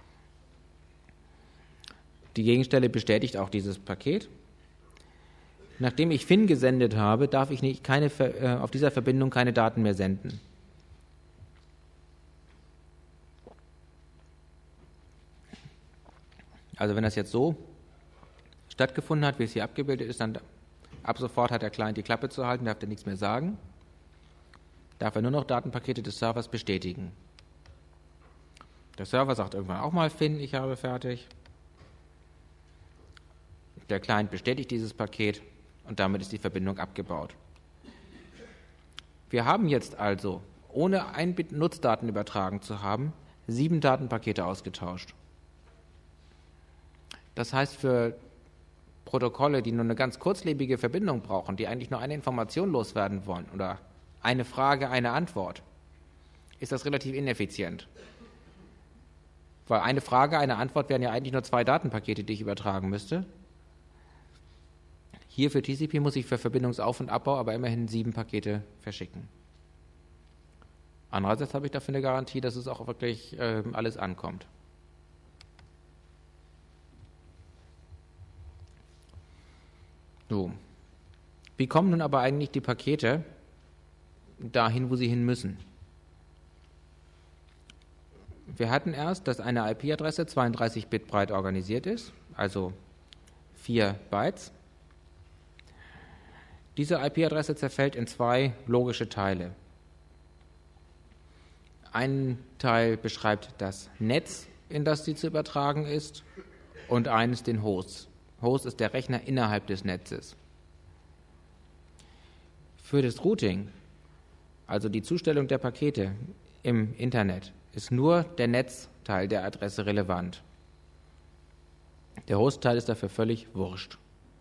Die Gegenstelle bestätigt auch dieses Paket. Nachdem ich F I N gesendet habe, darf ich nicht keine, äh, auf dieser Verbindung keine Daten mehr senden. Also wenn das jetzt so stattgefunden hat, wie es hier abgebildet ist, dann ab sofort hat der Client die Klappe zu halten, darf er nichts mehr sagen, darf er nur noch Datenpakete des Servers bestätigen. Der Server sagt irgendwann auch mal F I N, ich habe fertig. Der Client bestätigt dieses Paket und damit ist die Verbindung abgebaut. Wir haben jetzt also, ohne ein Bit Nutzdaten übertragen zu haben, sieben Datenpakete ausgetauscht. Das heißt, für Protokolle, die nur eine ganz kurzlebige Verbindung brauchen, die eigentlich nur eine Information loswerden wollen oder eine Frage, eine Antwort, ist das relativ ineffizient. Weil eine Frage, eine Antwort wären ja eigentlich nur zwei Datenpakete, die ich übertragen müsste. Hier für T C P muss ich für Verbindungsauf- und Abbau aber immerhin sieben Pakete verschicken. Andererseits habe ich dafür eine Garantie, dass es auch wirklich äh, alles ankommt. So. Wie kommen nun aber eigentlich die Pakete dahin, wo sie hin müssen? Wir hatten erst, dass eine I P-Adresse zweiunddreißig Bit breit organisiert ist, also vier Bytes. Diese I P-Adresse zerfällt in zwei logische Teile. Ein Teil beschreibt das Netz, in das sie zu übertragen ist, und eines den Host. Host ist der Rechner innerhalb des Netzes. Für das Routing, also die Zustellung der Pakete im Internet, ist nur der Netzteil der Adresse relevant. Der Hostteil ist dafür völlig wurscht.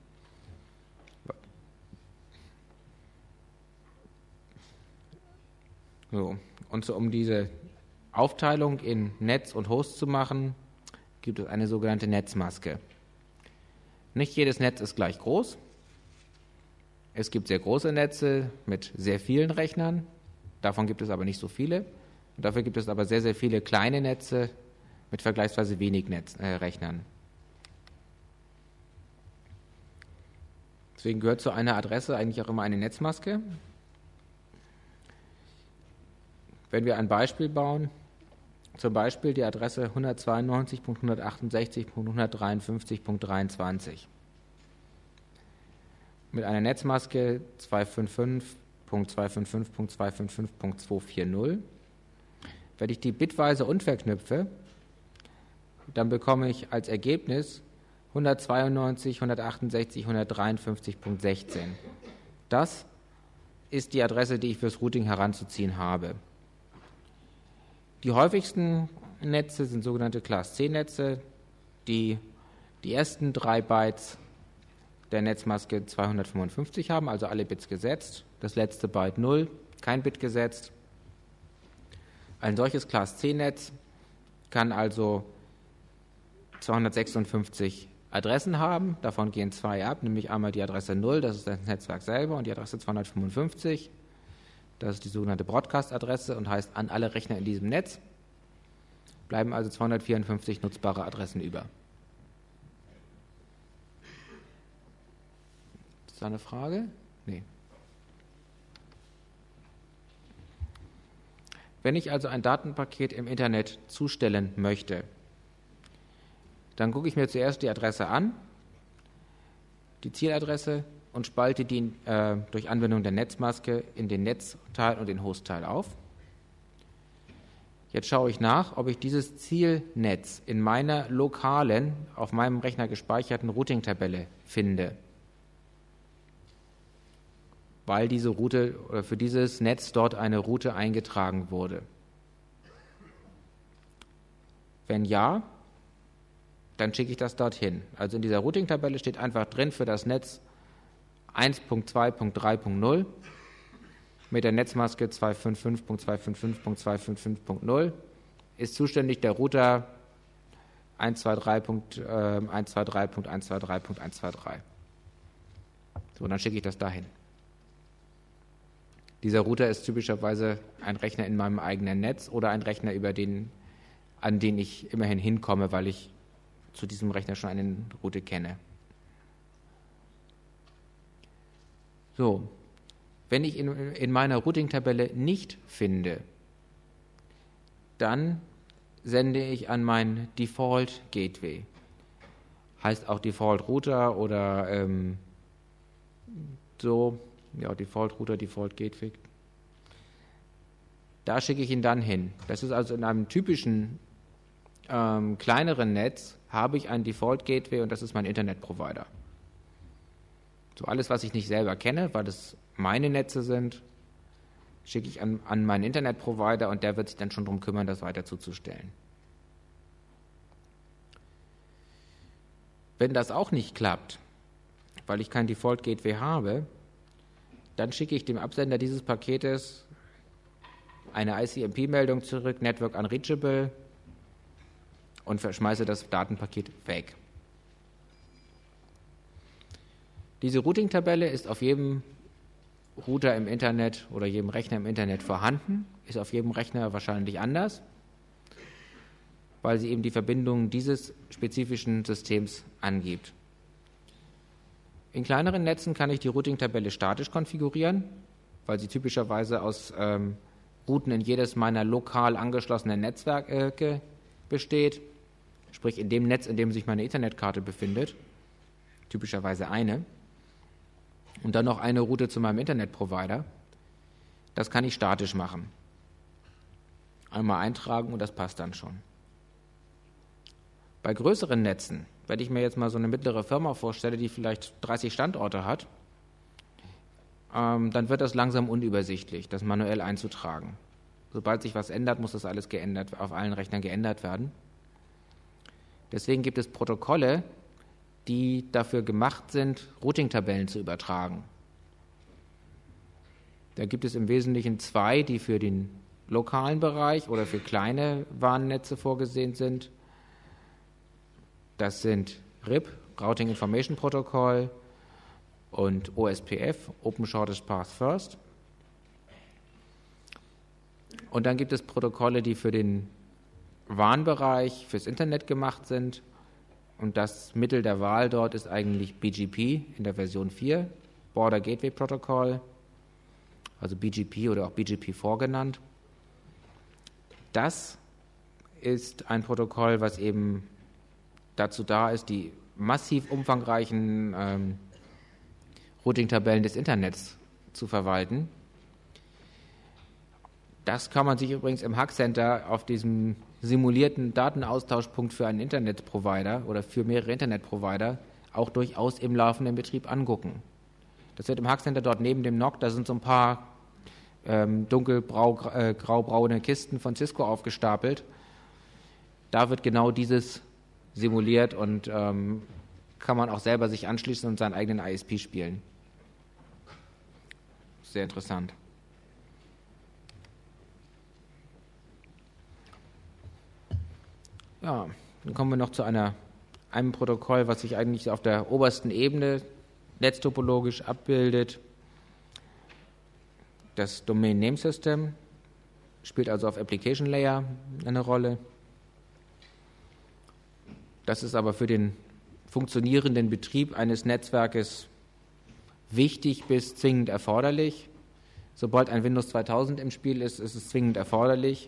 So, und so, um diese Aufteilung in Netz und Host zu machen, gibt es eine sogenannte Netzmaske. Nicht jedes Netz ist gleich groß. Es gibt sehr große Netze mit sehr vielen Rechnern. Davon gibt es aber nicht so viele. Und dafür gibt es aber sehr, sehr viele kleine Netze mit vergleichsweise wenig Netz, äh, Rechnern. Deswegen gehört zu einer Adresse eigentlich auch immer eine Netzmaske. Wenn wir ein Beispiel bauen, zum Beispiel die Adresse hundertzweiundneunzig Punkt hundertachtundsechzig Punkt hundertdreiundfünfzig Punkt dreiundzwanzig mit einer Netzmaske zweihundertfünfundfünfzig Punkt zweihundertfünfundfünfzig Punkt zweihundertfünfundfünfzig Punkt zweihundertvierzig. Wenn ich die bitweise unverknüpfe, dann bekomme ich als Ergebnis hundertzweiundneunzig, hundertachtundsechzig, hundertdreiundfünfzig Punkt sechzehn. Das ist die Adresse, die ich fürs Routing heranzuziehen habe. Die häufigsten Netze sind sogenannte Class C Netze, die die ersten drei Bytes der Netzmaske zweihundertfünfundfünfzig haben, also alle Bits gesetzt, das letzte Byte null, kein Bit gesetzt. Ein solches Class C Netz kann also zweihundertsechsundfünfzig Adressen haben, davon gehen zwei ab, nämlich einmal die Adresse null, das ist das Netzwerk selber, und die Adresse zweihundertfünfundfünfzig. Das ist die sogenannte Broadcast-Adresse und heißt an alle Rechner in diesem Netz. Bleiben also zweihundertvierundfünfzig nutzbare Adressen über. Ist da eine Frage? Nee. Wenn ich also ein Datenpaket im Internet zustellen möchte, dann gucke ich mir zuerst die Adresse an, die Zieladresse, und spalte die äh, durch Anwendung der Netzmaske in den Netzteil und den Hostteil auf. Jetzt schaue ich nach, ob ich dieses Zielnetz in meiner lokalen, auf meinem Rechner gespeicherten Routing-Tabelle finde, weil diese Route oder für dieses Netz dort eine Route eingetragen wurde. Wenn ja, dann schicke ich das dorthin. Also in dieser Routing-Tabelle steht einfach drin für das Netz eins Punkt zwei Punkt drei Punkt null mit der Netzmaske zweihundertfünfundfünfzig Punkt zweihundertfünfundfünfzig Punkt zweihundertfünfundfünfzig Punkt null ist zuständig der Router eins zwei drei Punkt eins zwei drei Punkt eins zwei drei Punkt eins zwei drei. So, dann schicke ich das dahin. Dieser Router ist typischerweise ein Rechner in meinem eigenen Netz oder ein Rechner, über den, an den ich immerhin hinkomme, weil ich zu diesem Rechner schon eine Route kenne. So, wenn ich in, in meiner Routing-Tabelle nicht finde, dann sende ich an mein Default Gateway. Heißt auch Default Router oder ähm, so, ja, Default Router, Default Gateway. Da schicke ich ihn dann hin. Das ist also in einem typischen ähm, kleineren Netz, habe ich ein Default Gateway und das ist mein Internetprovider. So alles, was ich nicht selber kenne, weil das meine Netze sind, schicke ich an, an meinen Internetprovider und der wird sich dann schon darum kümmern, das weiter zuzustellen. Wenn das auch nicht klappt, weil ich kein Default Gateway habe, dann schicke ich dem Absender dieses Paketes eine I C M P-Meldung zurück, Network Unreachable, und schmeiße das Datenpaket weg. Diese Routing-Tabelle ist auf jedem Router im Internet oder jedem Rechner im Internet vorhanden, ist auf jedem Rechner wahrscheinlich anders, weil sie eben die Verbindung dieses spezifischen Systems angibt. In kleineren Netzen kann ich die Routing-Tabelle statisch konfigurieren, weil sie typischerweise aus ähm, Routen in jedes meiner lokal angeschlossenen Netzwerke besteht, sprich in dem Netz, in dem sich meine Internetkarte befindet, typischerweise eine, und dann noch eine Route zu meinem Internetprovider. Das kann ich statisch machen. Einmal eintragen und das passt dann schon. Bei größeren Netzen, wenn ich mir jetzt mal so eine mittlere Firma vorstelle, die vielleicht dreißig Standorte hat, ähm, dann wird das langsam unübersichtlich, das manuell einzutragen. Sobald sich was ändert, muss das alles geändert, auf allen Rechnern geändert werden. Deswegen gibt es Protokolle, die dafür gemacht sind, Routing-Tabellen zu übertragen. Da gibt es im Wesentlichen zwei, die für den lokalen Bereich oder für kleine Warnnetze vorgesehen sind. Das sind R I P, Routing Information Protocol, und O S P F, Open Shortest Path First. Und dann gibt es Protokolle, die für den Warnbereich, fürs Internet gemacht sind. Und das Mittel der Wahl dort ist eigentlich B G P in der Version vier, Border Gateway Protocol, also B G P oder auch B G P vier genannt. Das ist ein Protokoll, was eben dazu da ist, die massiv umfangreichen ähm, Routing-Tabellen des Internets zu verwalten. Das kann man sich übrigens im Hack Center auf diesem simulierten Datenaustauschpunkt für einen Internetprovider oder für mehrere Internetprovider auch durchaus im laufenden Betrieb angucken. Das wird im Hack Center dort neben dem N O C, da sind so ein paar ähm, dunkelgrau-braune äh, Kisten von Cisco aufgestapelt. Da wird genau dieses simuliert und ähm, kann man auch selber sich anschließen und seinen eigenen I S P spielen. Sehr interessant. Ja, dann kommen wir noch zu einer, einem Protokoll, was sich eigentlich auf der obersten Ebene netztopologisch abbildet. Das Domain Name System spielt also auf Application Layer eine Rolle. Das ist aber für den funktionierenden Betrieb eines Netzwerkes wichtig bis zwingend erforderlich. Sobald ein Windows zweitausend im Spiel ist, ist es zwingend erforderlich.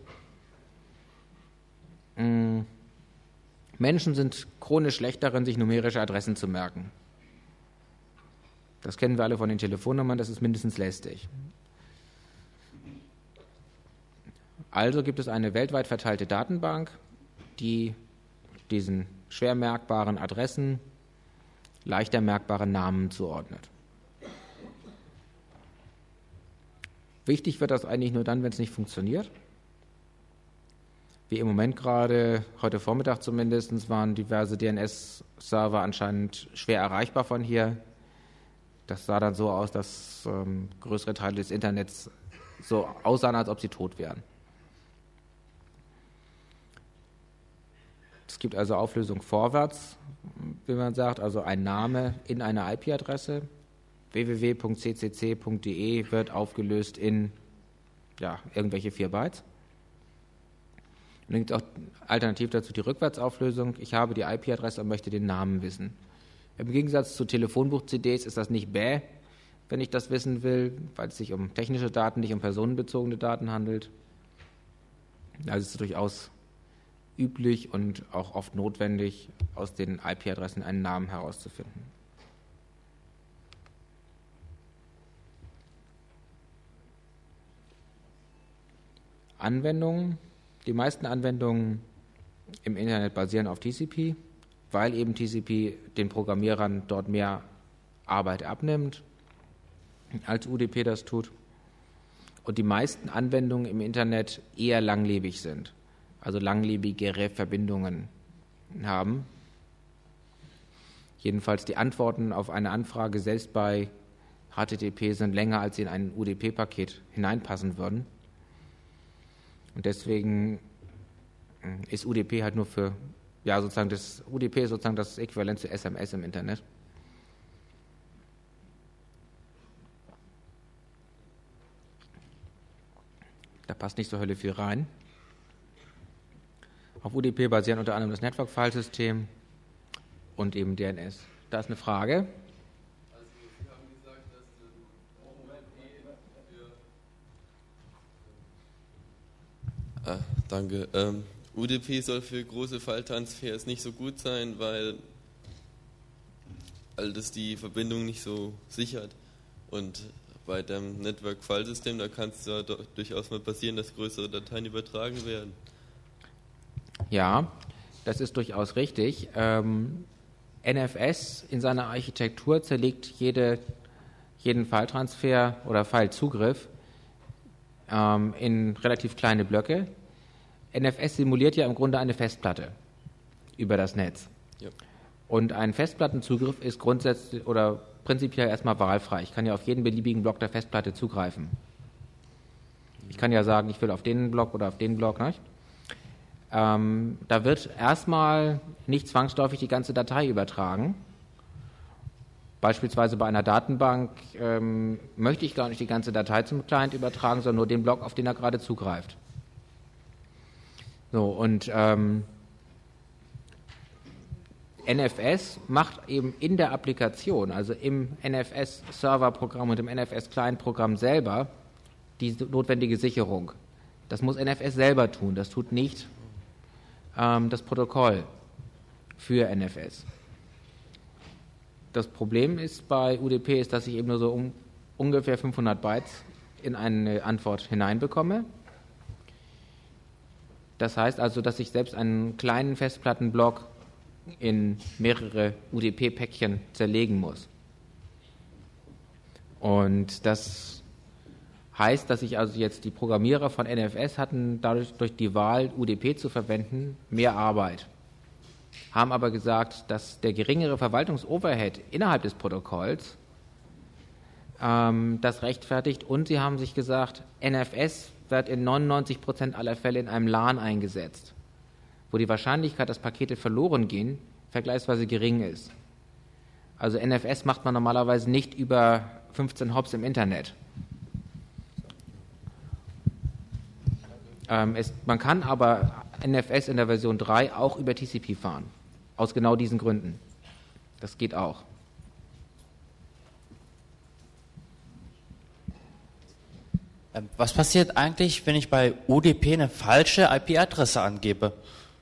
Menschen sind chronisch schlecht darin, sich numerische Adressen zu merken. Das kennen wir alle von den Telefonnummern, das ist mindestens lästig. Also gibt es eine weltweit verteilte Datenbank, die diesen schwer merkbaren Adressen leichter merkbare Namen zuordnet. Wichtig wird das eigentlich nur dann, wenn es nicht funktioniert. Wie im Moment gerade, heute Vormittag zumindest, waren diverse D N S-Server anscheinend schwer erreichbar von hier. Das sah dann so aus, dass ähm, größere Teile des Internets so aussahen, als ob sie tot wären. Es gibt also Auflösung vorwärts, wie man sagt, also ein Name in einer I P-Adresse. w w w punkt c c c punkt d e wird aufgelöst in ja, irgendwelche vier Bytes. Und dann gibt es auch alternativ dazu die Rückwärtsauflösung. Ich habe die I P-Adresse und möchte den Namen wissen. Im Gegensatz zu Telefonbuch-C Ds ist das nicht bäh, wenn ich das wissen will, weil es sich um technische Daten, nicht um personenbezogene Daten handelt. Also es ist durchaus üblich und auch oft notwendig, aus den I P-Adressen einen Namen herauszufinden. Anwendungen. Die meisten Anwendungen im Internet basieren auf T C P, weil eben T C P den Programmierern dort mehr Arbeit abnimmt, als U D P das tut. Und die meisten Anwendungen im Internet eher langlebig sind, also langlebigere Verbindungen haben. Jedenfalls die Antworten auf eine Anfrage selbst bei H T T P sind länger, als sie in ein U D P-Paket hineinpassen würden. Und deswegen ist U D P halt nur für, ja sozusagen das U D P ist sozusagen das Äquivalent zu S M S im Internet. Da passt nicht so Hölle viel rein. Auf U D P basieren unter anderem das Network-File-System und eben D N S. Da ist eine Frage. Also Sie haben gesagt, dass U D P für ah, danke. Ähm, U D P soll für große File-Transfers nicht so gut sein, weil all das die Verbindung nicht so sichert. Und bei dem Network-File-System, da kann es ja durchaus mal passieren, dass größere Dateien übertragen werden. Ja, das ist durchaus richtig. Ähm, N F S in seiner Architektur zerlegt jede, jeden File-Transfer oder File-Zugriff ähm, in relativ kleine Blöcke. N F S simuliert ja im Grunde eine Festplatte über das Netz. Ja. Und ein Festplattenzugriff ist grundsätzlich oder prinzipiell erstmal wahlfrei. Ich kann ja auf jeden beliebigen Block der Festplatte zugreifen. Ich kann ja sagen, ich will auf den Block oder auf den Block, nicht? Ähm, da wird erstmal nicht zwangsläufig die ganze Datei übertragen. Beispielsweise bei einer Datenbank ähm, möchte ich gar nicht die ganze Datei zum Client übertragen, sondern nur den Block, auf den er gerade zugreift. So, und ähm, N F S macht eben in der Applikation, also im N F S-Server-Programm und im N F S-Client-Programm selber, die notwendige Sicherung. Das muss N F S selber tun, das tut nicht ähm, das Protokoll für N F S. Das Problem ist bei U D P, ist, dass ich eben nur so um, ungefähr fünfhundert Bytes in eine Antwort hineinbekomme. Das heißt also, dass ich selbst einen kleinen Festplattenblock in mehrere U D P-Päckchen zerlegen muss. Und das heißt, dass sich also jetzt die Programmierer von N F S hatten dadurch durch die Wahl, U D P zu verwenden, mehr Arbeit. Haben aber gesagt, dass der geringere Verwaltungsoverhead innerhalb des Protokolls ähm, das rechtfertigt, und sie haben sich gesagt, N F S wird in neunundneunzig Prozent aller Fälle in einem LAN eingesetzt, wo die Wahrscheinlichkeit, dass Pakete verloren gehen, vergleichsweise gering ist. Also N F S macht man normalerweise nicht über fünfzehn Hops im Internet. Ähm, es, man kann aber N F S in der Version drei auch über T C P fahren, aus genau diesen Gründen. Das geht auch. Was passiert eigentlich, wenn ich bei U D P eine falsche I P-Adresse angebe?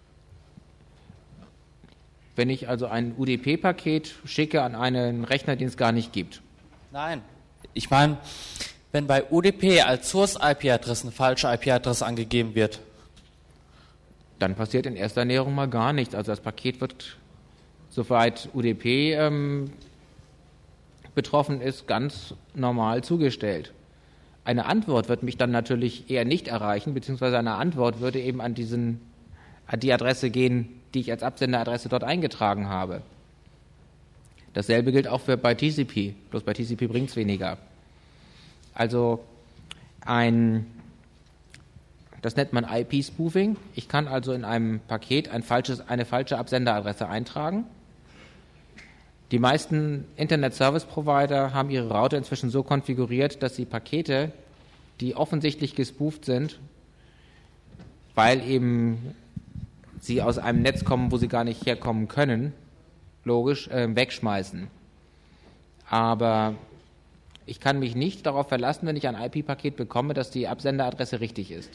Wenn ich also ein U D P-Paket schicke an einen Rechner, den es gar nicht gibt. Nein, ich meine, wenn bei U D P als Source-I P-Adresse eine falsche I P-Adresse angegeben wird. Dann passiert in erster Näherung mal gar nichts. Also das Paket wird, soweit U D P ähm, betroffen ist, ganz normal zugestellt. Eine Antwort wird mich dann natürlich eher nicht erreichen, beziehungsweise eine Antwort würde eben an, diesen, an die Adresse gehen, die ich als Absenderadresse dort eingetragen habe. Dasselbe gilt auch für bei T C P, bloß bei T C P bringt es weniger. Also ein, das nennt man I P-Spoofing. Ich kann also in einem Paket ein falsches, eine falsche Absenderadresse eintragen. Die meisten Internet-Service-Provider haben ihre Router inzwischen so konfiguriert, dass sie Pakete, die offensichtlich gespooft sind, weil eben sie aus einem Netz kommen, wo sie gar nicht herkommen können, logisch, äh, wegschmeißen. Aber Ich kann mich nicht darauf verlassen, wenn ich ein I P-Paket bekomme, dass die Absenderadresse richtig ist.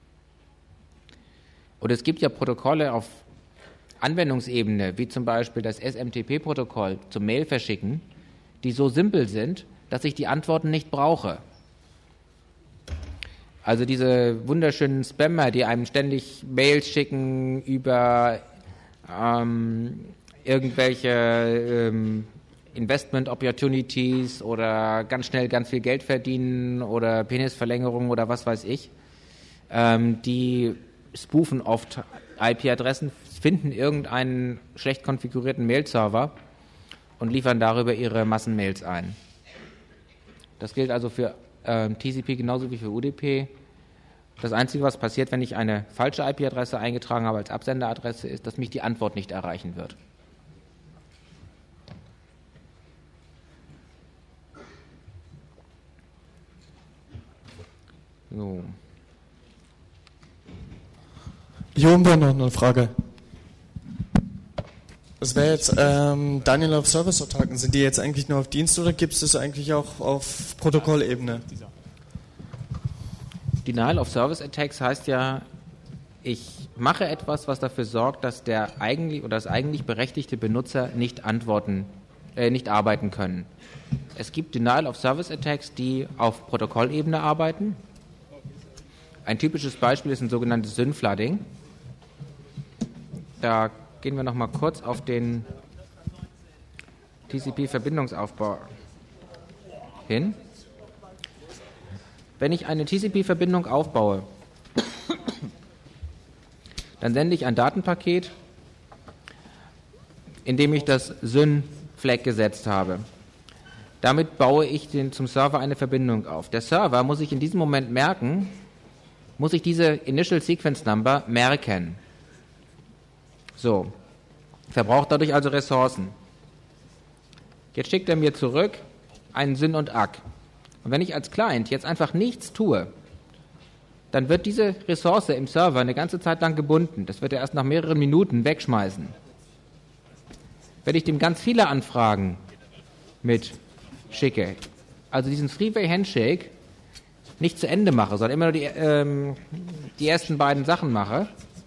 Und es gibt ja Protokolle auf Anwendungsebene, wie zum Beispiel das S M T P-Protokoll zum Mail verschicken, die so simpel sind, dass ich die Antworten nicht brauche. Also diese wunderschönen Spammer, die einem ständig Mails schicken über ähm, irgendwelche ähm, Investment Opportunities oder ganz schnell ganz viel Geld verdienen oder Penisverlängerung oder was weiß ich, ähm, die spoofen oft I P-Adressen, finden irgendeinen schlecht konfigurierten Mail-Server und liefern darüber ihre Massenmails ein. Das gilt also für ähm, T C P genauso wie für U D P. Das Einzige, was passiert, wenn ich eine falsche I P-Adresse eingetragen habe als Absenderadresse, ist, dass mich die Antwort nicht erreichen wird. So. Hier oben wäre noch eine Frage. Das wäre jetzt ähm, Denial of Service Attacken. Sind die jetzt eigentlich nur auf Dienst oder gibt es das eigentlich auch auf Protokollebene? Denial of Service Attacks heißt ja, ich mache etwas, was dafür sorgt, dass der eigentlich oder das eigentlich berechtigte Benutzer nicht antworten, äh, nicht arbeiten können. Es gibt Denial of Service Attacks, die auf Protokollebene arbeiten. Ein typisches Beispiel ist ein sogenanntes S Y N-Flooding. Da gehen wir noch mal kurz auf den T C P-Verbindungsaufbau hin. Wenn ich eine T C P-Verbindung aufbaue, dann sende ich ein Datenpaket, in dem ich das S Y N-Flag gesetzt habe. Damit baue ich den, zum Server eine Verbindung auf. Der Server muss sich in diesem Moment merken, muss ich diese Initial Sequence Number merken. So, verbraucht dadurch also Ressourcen. Jetzt schickt er mir zurück einen S Y N und A C. Und wenn ich als Client jetzt einfach nichts tue, dann wird diese Ressource im Server eine ganze Zeit lang gebunden. Das wird er erst nach mehreren Minuten wegschmeißen. Wenn ich dem ganz viele Anfragen mit schicke, also diesen Three-Way Handshake nicht zu Ende mache, sondern immer nur die, ähm, die ersten beiden Sachen mache,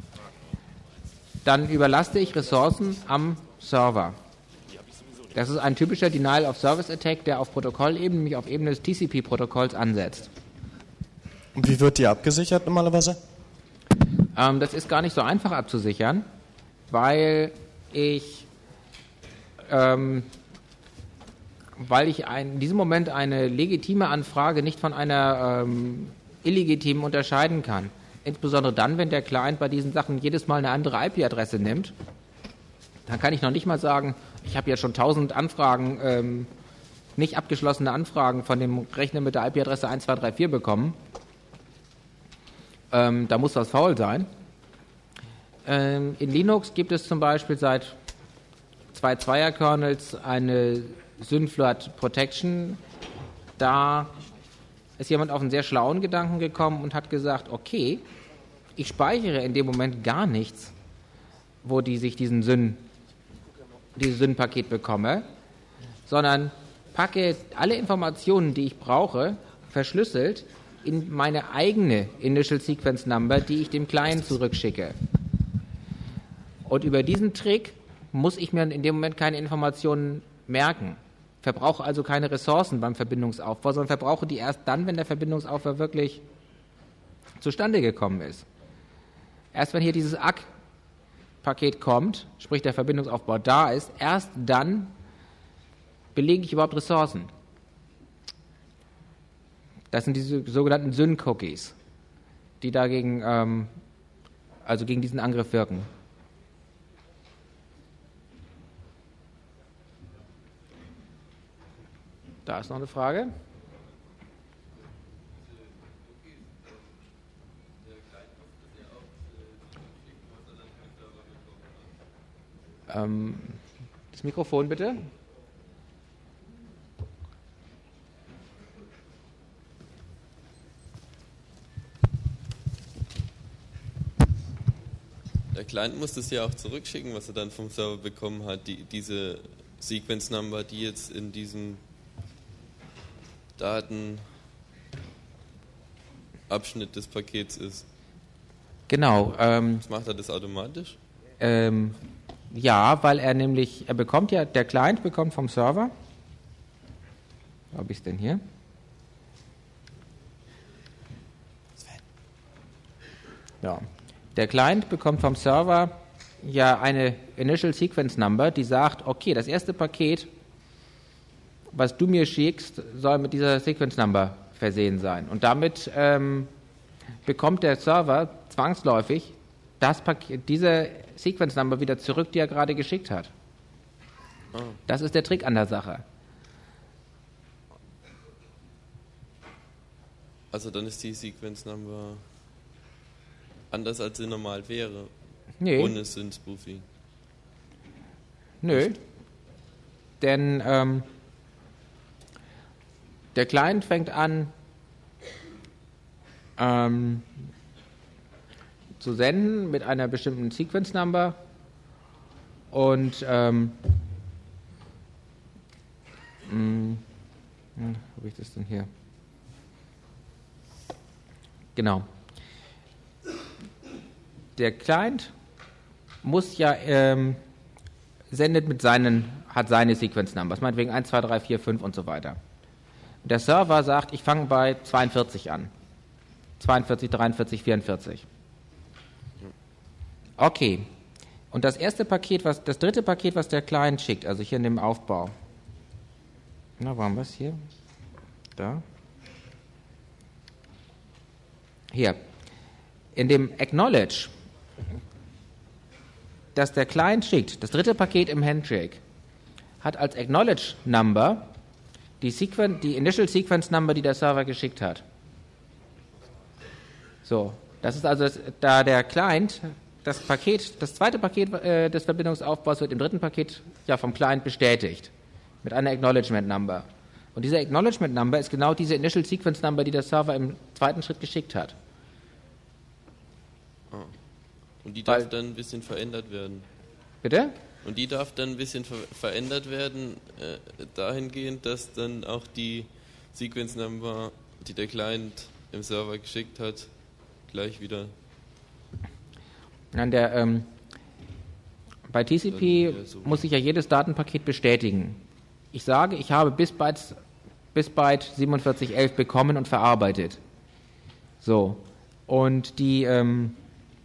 dann überlaste ich Ressourcen am Server. Das ist ein typischer Denial of Service Attack, der auf Protokollebene, nämlich auf Ebene des T C P-Protokolls ansetzt. Und wie wird die abgesichert normalerweise? Ähm, das ist gar nicht so einfach abzusichern, weil ich, ähm, weil ich ein, in diesem Moment eine legitime Anfrage nicht von einer ähm, illegitimen unterscheiden kann. Insbesondere dann, wenn der Client bei diesen Sachen jedes Mal eine andere I P-Adresse nimmt. Dann kann ich noch nicht mal sagen, ich habe ja schon tausend Anfragen, ähm, nicht abgeschlossene Anfragen von dem Rechner mit der I P-Adresse eins zwei drei vier bekommen. Ähm, da muss was faul sein. Ähm, in Linux gibt es zum Beispiel seit zwei Zweier-Kernels eine S Y N-Flood Protection. Da ist jemand auf einen sehr schlauen Gedanken gekommen und hat gesagt, okay, ich speichere in dem Moment gar nichts, wo die sich diesen S Y N, dieses S Y N-Paket bekomme, sondern packe alle Informationen, die ich brauche, verschlüsselt in meine eigene Initial Sequence Number, die ich dem Client zurückschicke. Und über diesen Trick muss ich mir in dem Moment keine Informationen merken. Verbrauche also keine Ressourcen beim Verbindungsaufbau, sondern verbrauche die erst dann, wenn der Verbindungsaufbau wirklich zustande gekommen ist. Erst wenn hier dieses A C-Paket kommt, sprich der Verbindungsaufbau da ist, erst dann belege ich überhaupt Ressourcen. Das sind diese sogenannten S Y N-Cookies, die dagegen, ähm, also gegen diesen Angriff wirken. Da ist noch eine Frage. Ähm, das Mikrofon bitte. Der Client muss das ja auch zurückschicken, was er dann vom Server bekommen hat, die, diese Sequence Number, die jetzt in diesem Datenabschnitt des Pakets ist. Genau. Ähm, Was macht er das automatisch? ähm, ja, weil er nämlich, er bekommt ja, der Client bekommt vom Server, wo habe ich es denn hier? Ja. Der Client bekommt vom Server ja eine Initial Sequence Number, die sagt, okay, das erste Paket, was du mir schickst, soll mit dieser Sequence Number versehen sein. Und damit ähm, bekommt der Server zwangsläufig das Paket, diese Sequence Number wieder zurück, die er gerade geschickt hat. Oh. Das ist der Trick an der Sache. Also dann ist die Sequence Number anders, als sie normal wäre. Nee. Ohne Synth-Spoofing. Nö. Denn ähm, der Client fängt an ähm, zu senden mit einer bestimmten Sequence Number und ähm, mh, hm, wo habe ich das denn hier? Genau. Der Client muss ja ähm, sendet mit seinen, hat seine Sequence Numbers, meinetwegen eins, zwei, drei, vier, fünf und so weiter. Der Server sagt, ich fange bei zweiundvierzig an. zweiundvierzig, dreiundvierzig, vierundvierzig. Okay. Und das erste Paket, was, das dritte Paket, was der Client schickt, also hier in dem Aufbau. Na, wo haben wir es hier? Da. Hier. In dem Acknowledge, das der Client schickt, das dritte Paket im Handshake, hat als Acknowledge Number die, Sequen- die Initial Sequence Number, die der Server geschickt hat. So, das ist also, das, da der Client das Paket, das zweite Paket äh, des Verbindungsaufbaus wird im dritten Paket ja vom Client bestätigt mit einer Acknowledgement Number. Und diese Acknowledgement Number ist genau diese Initial Sequence Number, die der Server im zweiten Schritt geschickt hat. Ah. Und die darf Weil- dann ein bisschen verändert werden. Bitte? Und die darf dann ein bisschen ver verändert werden, äh, dahingehend, dass dann auch die Sequence Number, die der Client im Server geschickt hat, gleich wieder. An der, ähm, bei T C P Dann wieder so. muss ich ja jedes Datenpaket bestätigen. Ich sage, ich habe bis Byte, bis Byte siebenundvierzig elf bekommen und verarbeitet. So. Und die, ähm,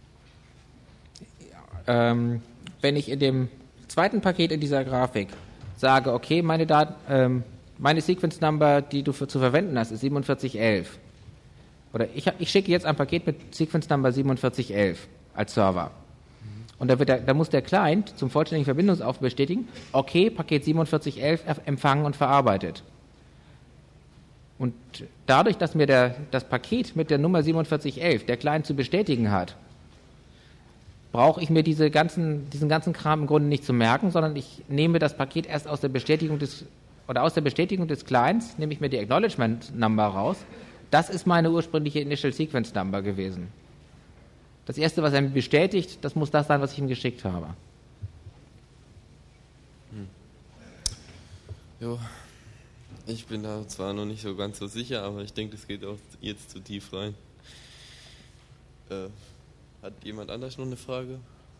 ähm, wenn ich in dem zweiten Paket in dieser Grafik sage, okay, meine, Dat ähm, meine Sequence Number, die du für, zu verwenden hast, ist siebenundvierzig elf. Oder ich, hab- ich schicke jetzt ein Paket mit Sequence Number siebenundvierzig elf als Server. Und da, wird der, da muss der Client zum vollständigen Verbindungsaufbau bestätigen, okay, Paket siebenundvierzig elf erf- empfangen und verarbeitet. Und dadurch, dass mir der, das Paket mit der Nummer siebenundvierzig elf der Client zu bestätigen hat, brauche ich mir diese ganzen, diesen ganzen Kram im Grunde nicht zu merken, sondern ich nehme das Paket erst aus der Bestätigung des, oder aus der Bestätigung des Clients, nehme ich mir die Acknowledgement Number raus. Das ist meine ursprüngliche Initial Sequence Number gewesen. Das erste, was er mir bestätigt, das muss das sein, was ich ihm geschickt habe. Jo. Ich bin da zwar noch nicht so ganz so sicher, aber ich denke, das geht auch jetzt zu tief rein. Äh, hat jemand anders noch eine Frage?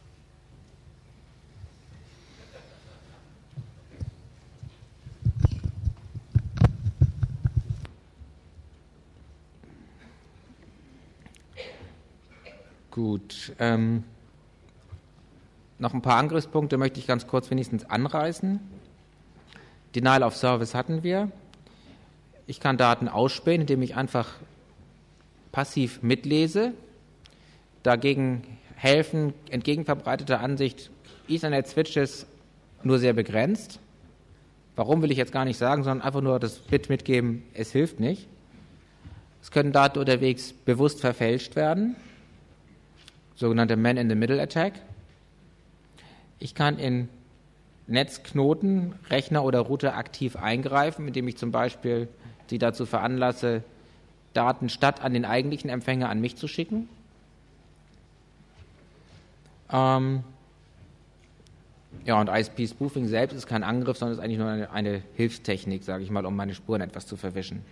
Gut. Ähm, noch ein paar Angriffspunkte möchte ich ganz kurz wenigstens anreißen. Denial of Service hatten wir. Ich kann Daten ausspähen, indem ich einfach passiv mitlese. Dagegen helfen entgegen verbreiteter Ansicht Ethernet-Switches nur sehr begrenzt. Warum will ich jetzt gar nicht sagen, sondern einfach nur das Bit mitgeben, es hilft nicht. Es können Daten unterwegs bewusst verfälscht werden, sogenannte Man-in-the-Middle-Attack. Ich kann in Netzknoten, Rechner oder Router aktiv eingreifen, indem ich zum Beispiel sie dazu veranlasse, Daten statt an den eigentlichen Empfänger an mich zu schicken. Ähm, Ja, und I S P-Spoofing selbst ist kein Angriff, sondern ist eigentlich nur eine, eine Hilfstechnik, sage ich mal, um meine Spuren etwas zu verwischen.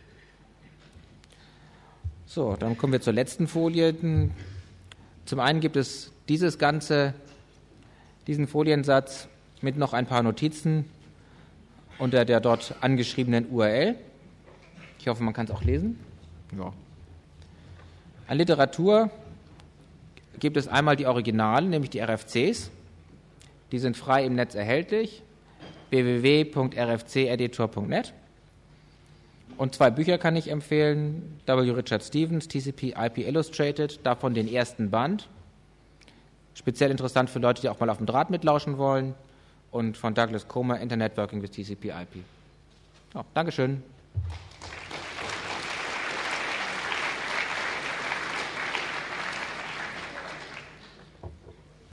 So, dann kommen wir zur letzten Folie. Zum einen gibt es dieses ganze, diesen Foliensatz mit noch ein paar Notizen unter der dort angeschriebenen U R L. Ich hoffe, man kann es auch lesen. Ja. An Literatur gibt es einmal die Originalen, nämlich die R F Cs. Die sind frei im Netz erhältlich, w w w punkt r f c editor punkt net. Und zwei Bücher kann ich empfehlen, W. Richard Stevens, T C P I P Illustrated, davon den ersten Band. Speziell interessant für Leute, die auch mal auf dem Draht mitlauschen wollen. Und von Douglas Comer, Internet Working with T C P I P. Ja, Dankeschön.